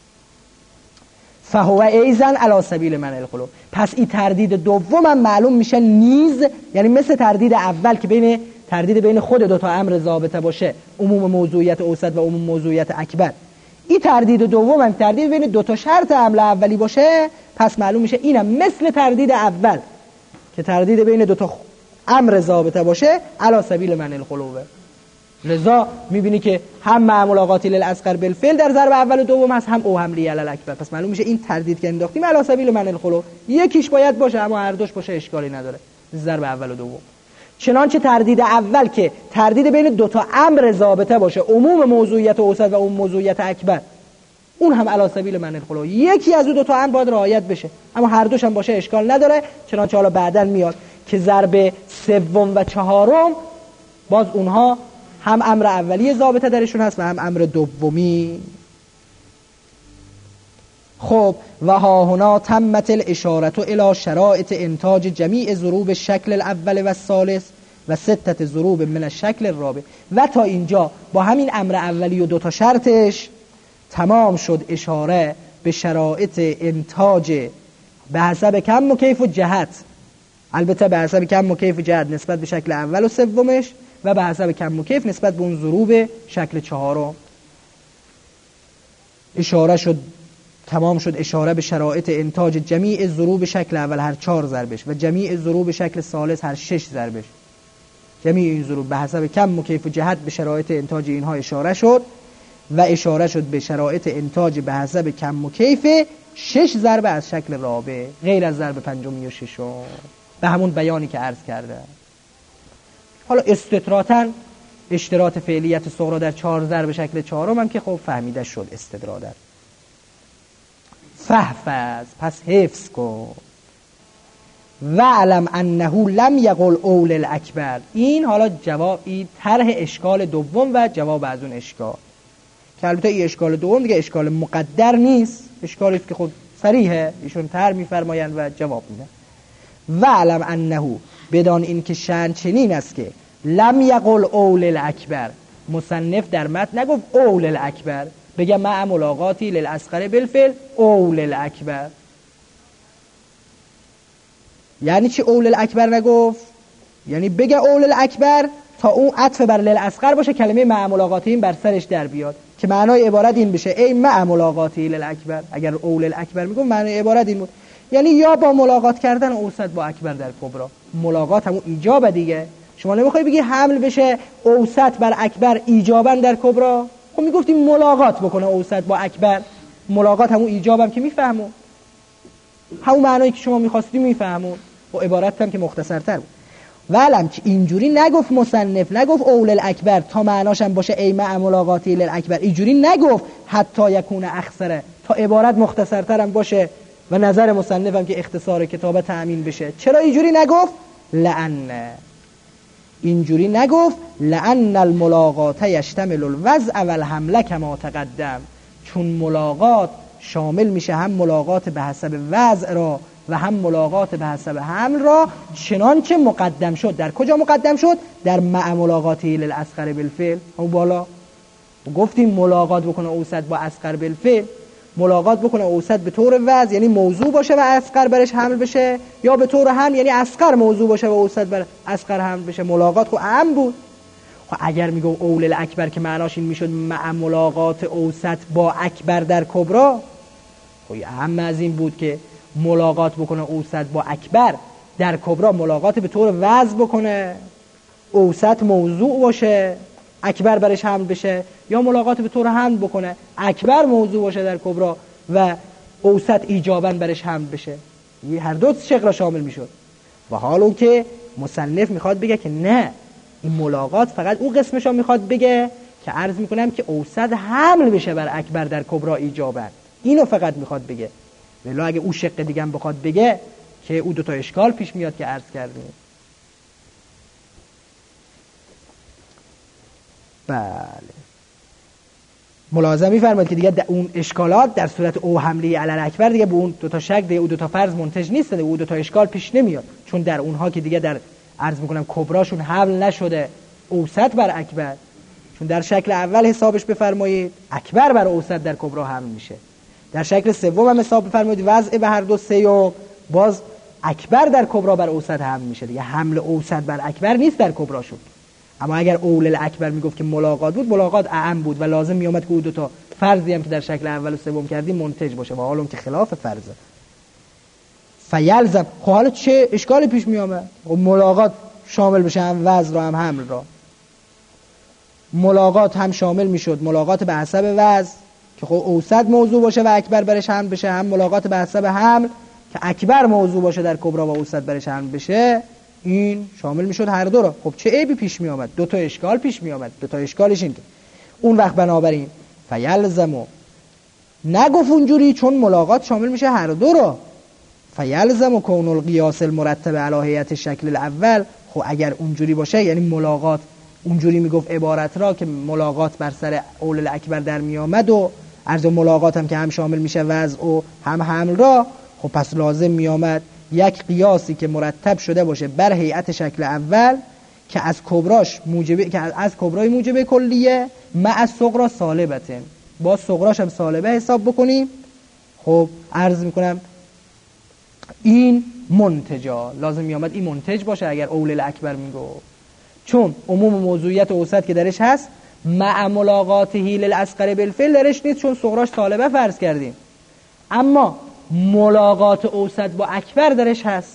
فهو ایزن علی سبیل منع الخلو، پس این تردید دوم هم معلوم میشه نیز، یعنی مثل تردید اول که بین تردید بین خود دو تا امر ضابطه باشه، عموم موضوعیت اوسط و عموم موضوعیت اکبر، این تردید دوم هم تردید بین دو تا شرط امر اولی باشه، پس معلوم میشه اینم مثل تردید اول که تردید بین دو تا امر ضابطه باشه علی سبیل منع الخلو. لذا میبینی که هم مع ملاقاتی للاصغر بالفعل در ضرب اول و دوم هست، هم او حملی علی الاکبر، پس معلوم میشه این تردید که انداختیم علی سبیل منع الخلو، یکیش باید باشه اما هر دوش باشه اشکالی نداره، ضرب اول و دوم. چنانچه تردید اول که تردید بین دو تا امر ضابطه باشه، عموم موضوعیت اوسط و عموم موضوعیت اکبر، اون هم علی سبیل منع الخلو، یکی از اون دو تا امر باید رعایت بشه اما هر دوش هم باشه اشکال نداره. چنانچه حالا بعداً میاد که ضرب سوم و چهارم باز اونها هم امر اولی ضابطه درشون هست و هم امر دومی. خب و ها هنا تمت الاشاره الی شرائط انتاج جمیع ضروب شکل الاول و الثالث و ستت ضروب من الشکل الرابع، و تا اینجا با همین امر اولی و دو تا شرطش تمام شد اشاره به شرایط انتاج به حسب کم و کیف و جهت، البته به حسب کم و کیف و جهت نسبت به شکل اول و سومش و به حسب کم و کیف نسبت به اون ضروب شکل چهارم. اشاره شد تمام شد اشاره به شرایط انتاج جمیع ضروب شکل اول هر چهار ضربش و جمیع ضروب شکل ثالث هر شش ضربش. جمیع این ضروب به حسب کم و کیف و جهت به شرایط انتاج اینها اشاره شد و اشاره شد به شرایط انتاج به حسب کم و کیف شش ضرب از شکل رابع غیر از ضرب پنجمی و ششم، به همون بیانی که عرض کرده. حالا استطراتا اشتراط فعلیت صغرا در چهار ضرب شکل چهارم هم که خب فهمیده شد استدرادا. فحفظ، پس حفظ کن. و علم انه لم یقل اول الاکبر، این حالا جواب این طرح اشکال دوم و جواب از اون اشکال که البته این اشکال دوم دیگه اشکال مقدر نیست، اشکالی است که خود صریحه، ایشون طرح میفرمایند و جواب میدن. و علم انه، بدان این که شأن چنین است که لم یقل اول الاکبر، مصنف در متن نگفت اول الاکبر، بگه مع ملاقاتی للاصغر بالفعل اول الاکبر. یعنی چی اول الاکبر نگفت؟ یعنی بگه اول الاکبر تا اون عطف بر للاصغر باشه، کلمه مع ملاقاتی بر سرش در بیاد که معنای عبارت این بشه ای مع ملاقاتی للاکبر. اگر اول الاکبر میگم معنای عبارت این بود، یعنی یا با ملاقات کردن اوسط با اکبر در کبرا. ملاقات همون ایجاب دیگه، شما نمیخوای بگی حمل بشه اوسط بر اکبر ایجابا در کبرا، خب میگفتی ملاقات بکنه اوسط با اکبر، ملاقات همون ایجابم که میفهمون، همون معنایی که شما میخواستی میفهمون، و عبارت هم که مختصرتر بود. ولم که اینجوری نگفت مصنف، نگفت اول الاکبر تا معناش هم باشه ای مع ملاقاتی للاکبر، اینجوری نگفت حتی یکون اخسره تا عبارت مختصرتر هم باشه و نظر مصنف هم که اختصار کتابه تأمین بشه. چرا اینجوری نگفت؟ لأن اینجوری نگفت لأن الملاقات یشتمل الوضع و الحمله کما تقدم، چون ملاقات شامل میشه هم ملاقات به حسب وضع را و هم ملاقات به حسب حمل را، چنانچه مقدم شد. در کجا مقدم شد؟ در مع ملاقاتی للاصغر بالفعل. اون بالا گفتیم ملاقات بکنه اوسط با اصغر بالفعل، ملاقات بکنه اوسط به طور وضع یعنی موضوع باشه و اصغر برش حمل بشه، یا به طور هم یعنی اصغر موضوع باشه و اوسط بر اصغر حمل بشه. ملاقات خب عام بود. خب اگر میگم اول الاکبر که معناش این میشد مع ملاقات اوسط با اکبر در کبرا، خب عام از این بود که ملاقات بکنه اوسط با اکبر در کبرا، ملاقات به طور وضع بکنه، اوسط موضوع باشه، اکبر برش حمل بشه، یا ملاقات به طور حمل بکنه، اکبر موضوع باشه در کبرا و اوسط ایجاباً برش حمل بشه. یه هر دو شق را شامل میشد. و حال اون که مصنف میخواد بگه که نه، این ملاقات فقط اون قسمش رو میخواد بگه که عرض میکنم که اوسط حمل بشه بر اکبر در کبرا ایجاباً، اینو فقط میخواد بگه. ولی اگه اون شق دیگه هم بخواد بگه که اون دو تا اشکال پیش میاد که عرض کردیم. بله ملاحظه می‌فرمایید که دیگه اون اشکالات در صورت او حمله علی الاکبر دیگه به اون دو تا شک دیگه، اون دو تا فرض منتج نیست، دیگه اون دو تا اشکال پیش نمیاد، چون در اونها که دیگه در عرض میکنم کبراشون حمل نشده اوسط بر اکبر، چون در شکل اول حسابش بفرمایید اکبر بر اوسط در کبرا حمل میشه، در شکل سوم هم حساب بفرمایید وضع به هر دو سیوم باز اکبر در کبرا بر اوسط حمل میشه دیگه، حمل اوسط بر اکبر نیست در کبراشون. اما اگر اول الاکبر میگفت که ملاقات بود، ملاقات اعم بود و لازم میومد که اون دو تا فرضی هم که در شکل اول و سوم کردیم منتج باشه، و حالا که خلاف فرضه فیلزم. خب حالا چه اشکالی پیش میامد؟ خب ملاقات شامل بشه هم وزن را هم حمل را، ملاقات هم شامل میشد ملاقات به حسب وزن که خب اوسط موضوع باشه و اکبر برش حمل بشه، هم ملاقات به حسب حمل که اکبر موضوع باشه در کبرا و اوسط برش حمل بشه، این شامل میشد هر دو را. خب چه عیبی پیش می آمد؟ دو تا اشکال پیش می آمد. دو تا اشکالش این که اون وقت بنابراین فیلزمو نگفت اونجوری، چون ملاقات شامل میشه هر دو را. فیلزمو کون القیاس المرتب علی هیئت شکل الاول. خب اگر اونجوری باشه یعنی ملاقات اونجوری میگفت عبارت را که ملاقات بر سر اول الاکبر در می آمد و عرض ملاقات هم که هم شامل میشه وضع و هم حمل را، خب پس لازم می آمد یک قیاسی که مرتب شده باشه بر هیئت شکل اول که از کبراش موجبه که از کبرای موجبه کلیه مع از صغرا سالبتن، با صغراش هم سالبه حساب بکنیم. خب عرض میکنم این منتجا لازم می آمد این منتج باشه اگر اول الاکبر میگو، چون عموم موضوعیت اوسط که درش هست مع ملاقاته للاصغر بالفعل درش نیست، چون صغراش سالبه فرض کردیم. اما ملاقات اوسط با اکبر درش هست.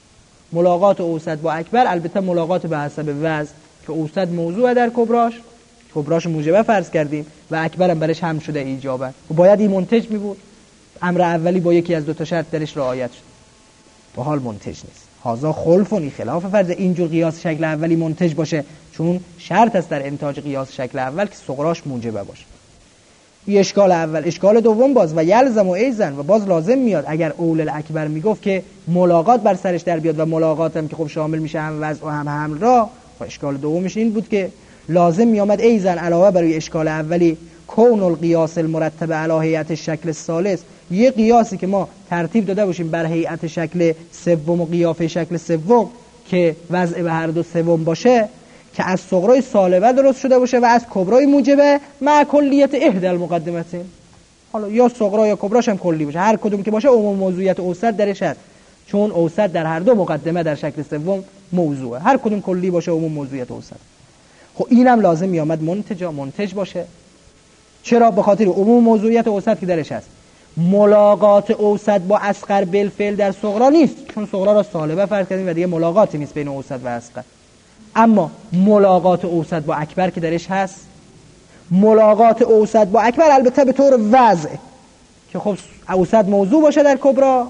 ملاقات اوسط با اکبر البته ملاقات به حسب وزن که اوسط موضوع در کبراش، کبراش موجبه فرض کردیم و اکبر هم برش هم شده ایجابا و باید این منتج می بود. امر اولی با یکی از دو تا شرط درش رعایت شد، با حال منتج نیست. هازا خلفونی خلاف فرض اینجور قیاس شکل اولی منتج باشه، چون شرط است در انتاج قیاس شکل اول که صغراش موجبه باشه. این اشکال اول. اشکال دوم باز و یلزم و ایزن و باز لازم میاد اگر اول الاکبر میگفت که ملاقات بر سرش در بیاد و ملاقات هم که خب شامل میشه هم وضع و هم حمل را، و اشکال دومش این بود که لازم میامد ایزن علاوه برای اشکال اولی کون القیاس المرتب علی هیئت شکل الثالث، یه قیاسی که ما ترتیب داده باشیم بر هیئت شکل سوم و قیافه شکل سوم که وضع به هر دو سوم باشه که از صغرای سالبه درست شده باشه و از کبرای موجبه مع کلیت احدى المقدمتین. حالا یا صغرا یا کبراش هم کلی باشه، هر کدوم که باشه عموم موضوعیت اوسط درش هست، چون اوسط در هر دو مقدمه در شکل سوم موضوعه، هر کدوم کلی باشه عموم موضوعیت اوسط. خب اینم لازم میامد منتجا منتج باشه. چرا؟ به خاطر عموم موضوعیت اوسط که درش هست. ملاقات اوسط با اصغر بالفعل در صغرا نیست، چون صغرا را سالبه فرض کردیم و دیگه ملاقاتی نیست بین اوسط و اصغر. اما ملاقات اوسط با اکبر که درش هست، ملاقات اوسط با اکبر البته به طور وضع که خب اوسط موضوع باشه در کبرا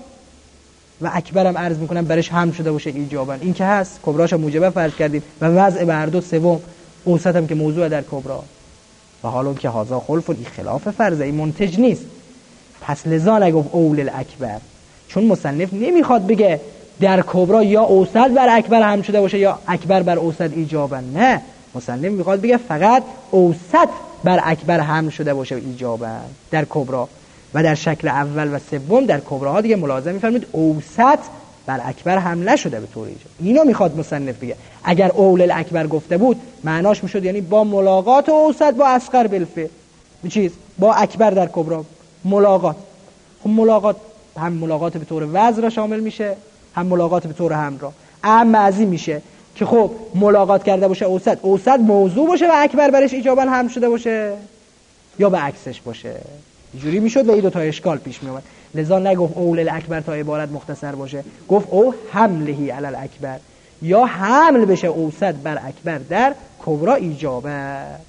و اکبر هم عرض میکنم برش هم شده باشه ایجابا، این که هست کبراش موجبه فرض کردیم و وضع به هر دو سوم، اوسط هم که موضوع در کبرا، و حالا که هازا خلف این خلاف فرضه، این منتج نیست. پس لذا نگفت اول الاکبر، چون مصنف نمیخواد بگه در کبرا یا اوسط بر اکبر هم شده باشه یا اکبر بر اوسط ایجابا، نه، مصنف میخواد بگه فقط اوسط بر اکبر هم شده باشه ایجابا در کبرا، و در شکل اول و سوم در کبراها دیگه ملاحظه میفرمایید اوسط بر اکبر هم نشده به طور ایجاب. اینو میخواد مصنف بگه. اگر اول الاکبر گفته بود معناش میشد یعنی با ملاقات اوسط با اصغر بالفعل چیز با اکبر در کبرا ملاقات. خب ملاقات هم ملاقات به طور وزن را شامل میشه، هم ملاقات به طور هم را. اما از این میشه که خب ملاقات کرده باشه اوسط، اوسط موضوع باشه و اکبر برش ایجابا هم شده باشه، یا به عکسش باشه. اینجوری میشد و این دو تا اشکال پیش می اومد. لذا نگفت اول الاکبر تا عبارت مختصر باشه، گفت او حملهی علی الاکبر، یا حمل بشه اوسط بر اکبر در کبرا ایجابه.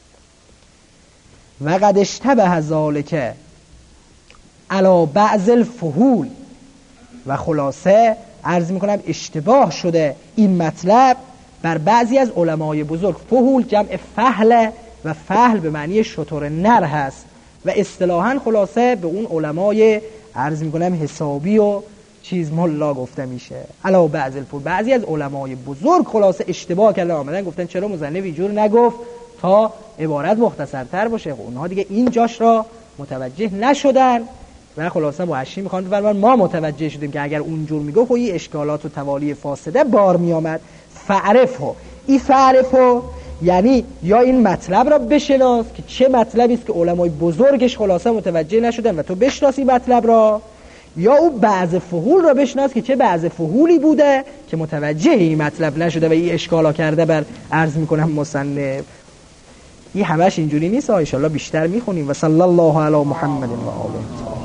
و قد اشتبه ذالک علی بعض الفحول، و خلاصه عرض میکنم اشتباه شده این مطلب بر بعضی از علمای بزرگ. فحول جمع فحل و فحل به معنی شتر نر هست و اصطلاحاً خلاصه به اون علمای عرض میکنم حسابی و چیز ملا گفته میشه. علا بعض الفحول، بعضی از علمای بزرگ خلاصه اشتباه کردن، آمدن گفتن چرا مصنف اینجور نگفت تا عبارت مختصرتر باشه. اونها دیگه این جاش را متوجه نشدن و خلاصه با هشی میخوان بفرمان ما متوجه شدیم که اگر اونجور میگفت و این اشکالات و توالی فاسده بار میامد. فعرفه، این فعرفه یعنی یا این مطلب را بشناس که چه مطلبی است که علمای بزرگش خلاصه متوجه نشدن و تو بشناسی مطلب را، یا او بعض فحول را بشناس که چه بعض فحولی بوده که متوجه این مطلب نشده و این اشکالا کرده. بر عرض میکنم مصنف این همش اینجوری نیست، ان شاء الله بیشتر میخونیم. و صلی الله علی محمد و آله.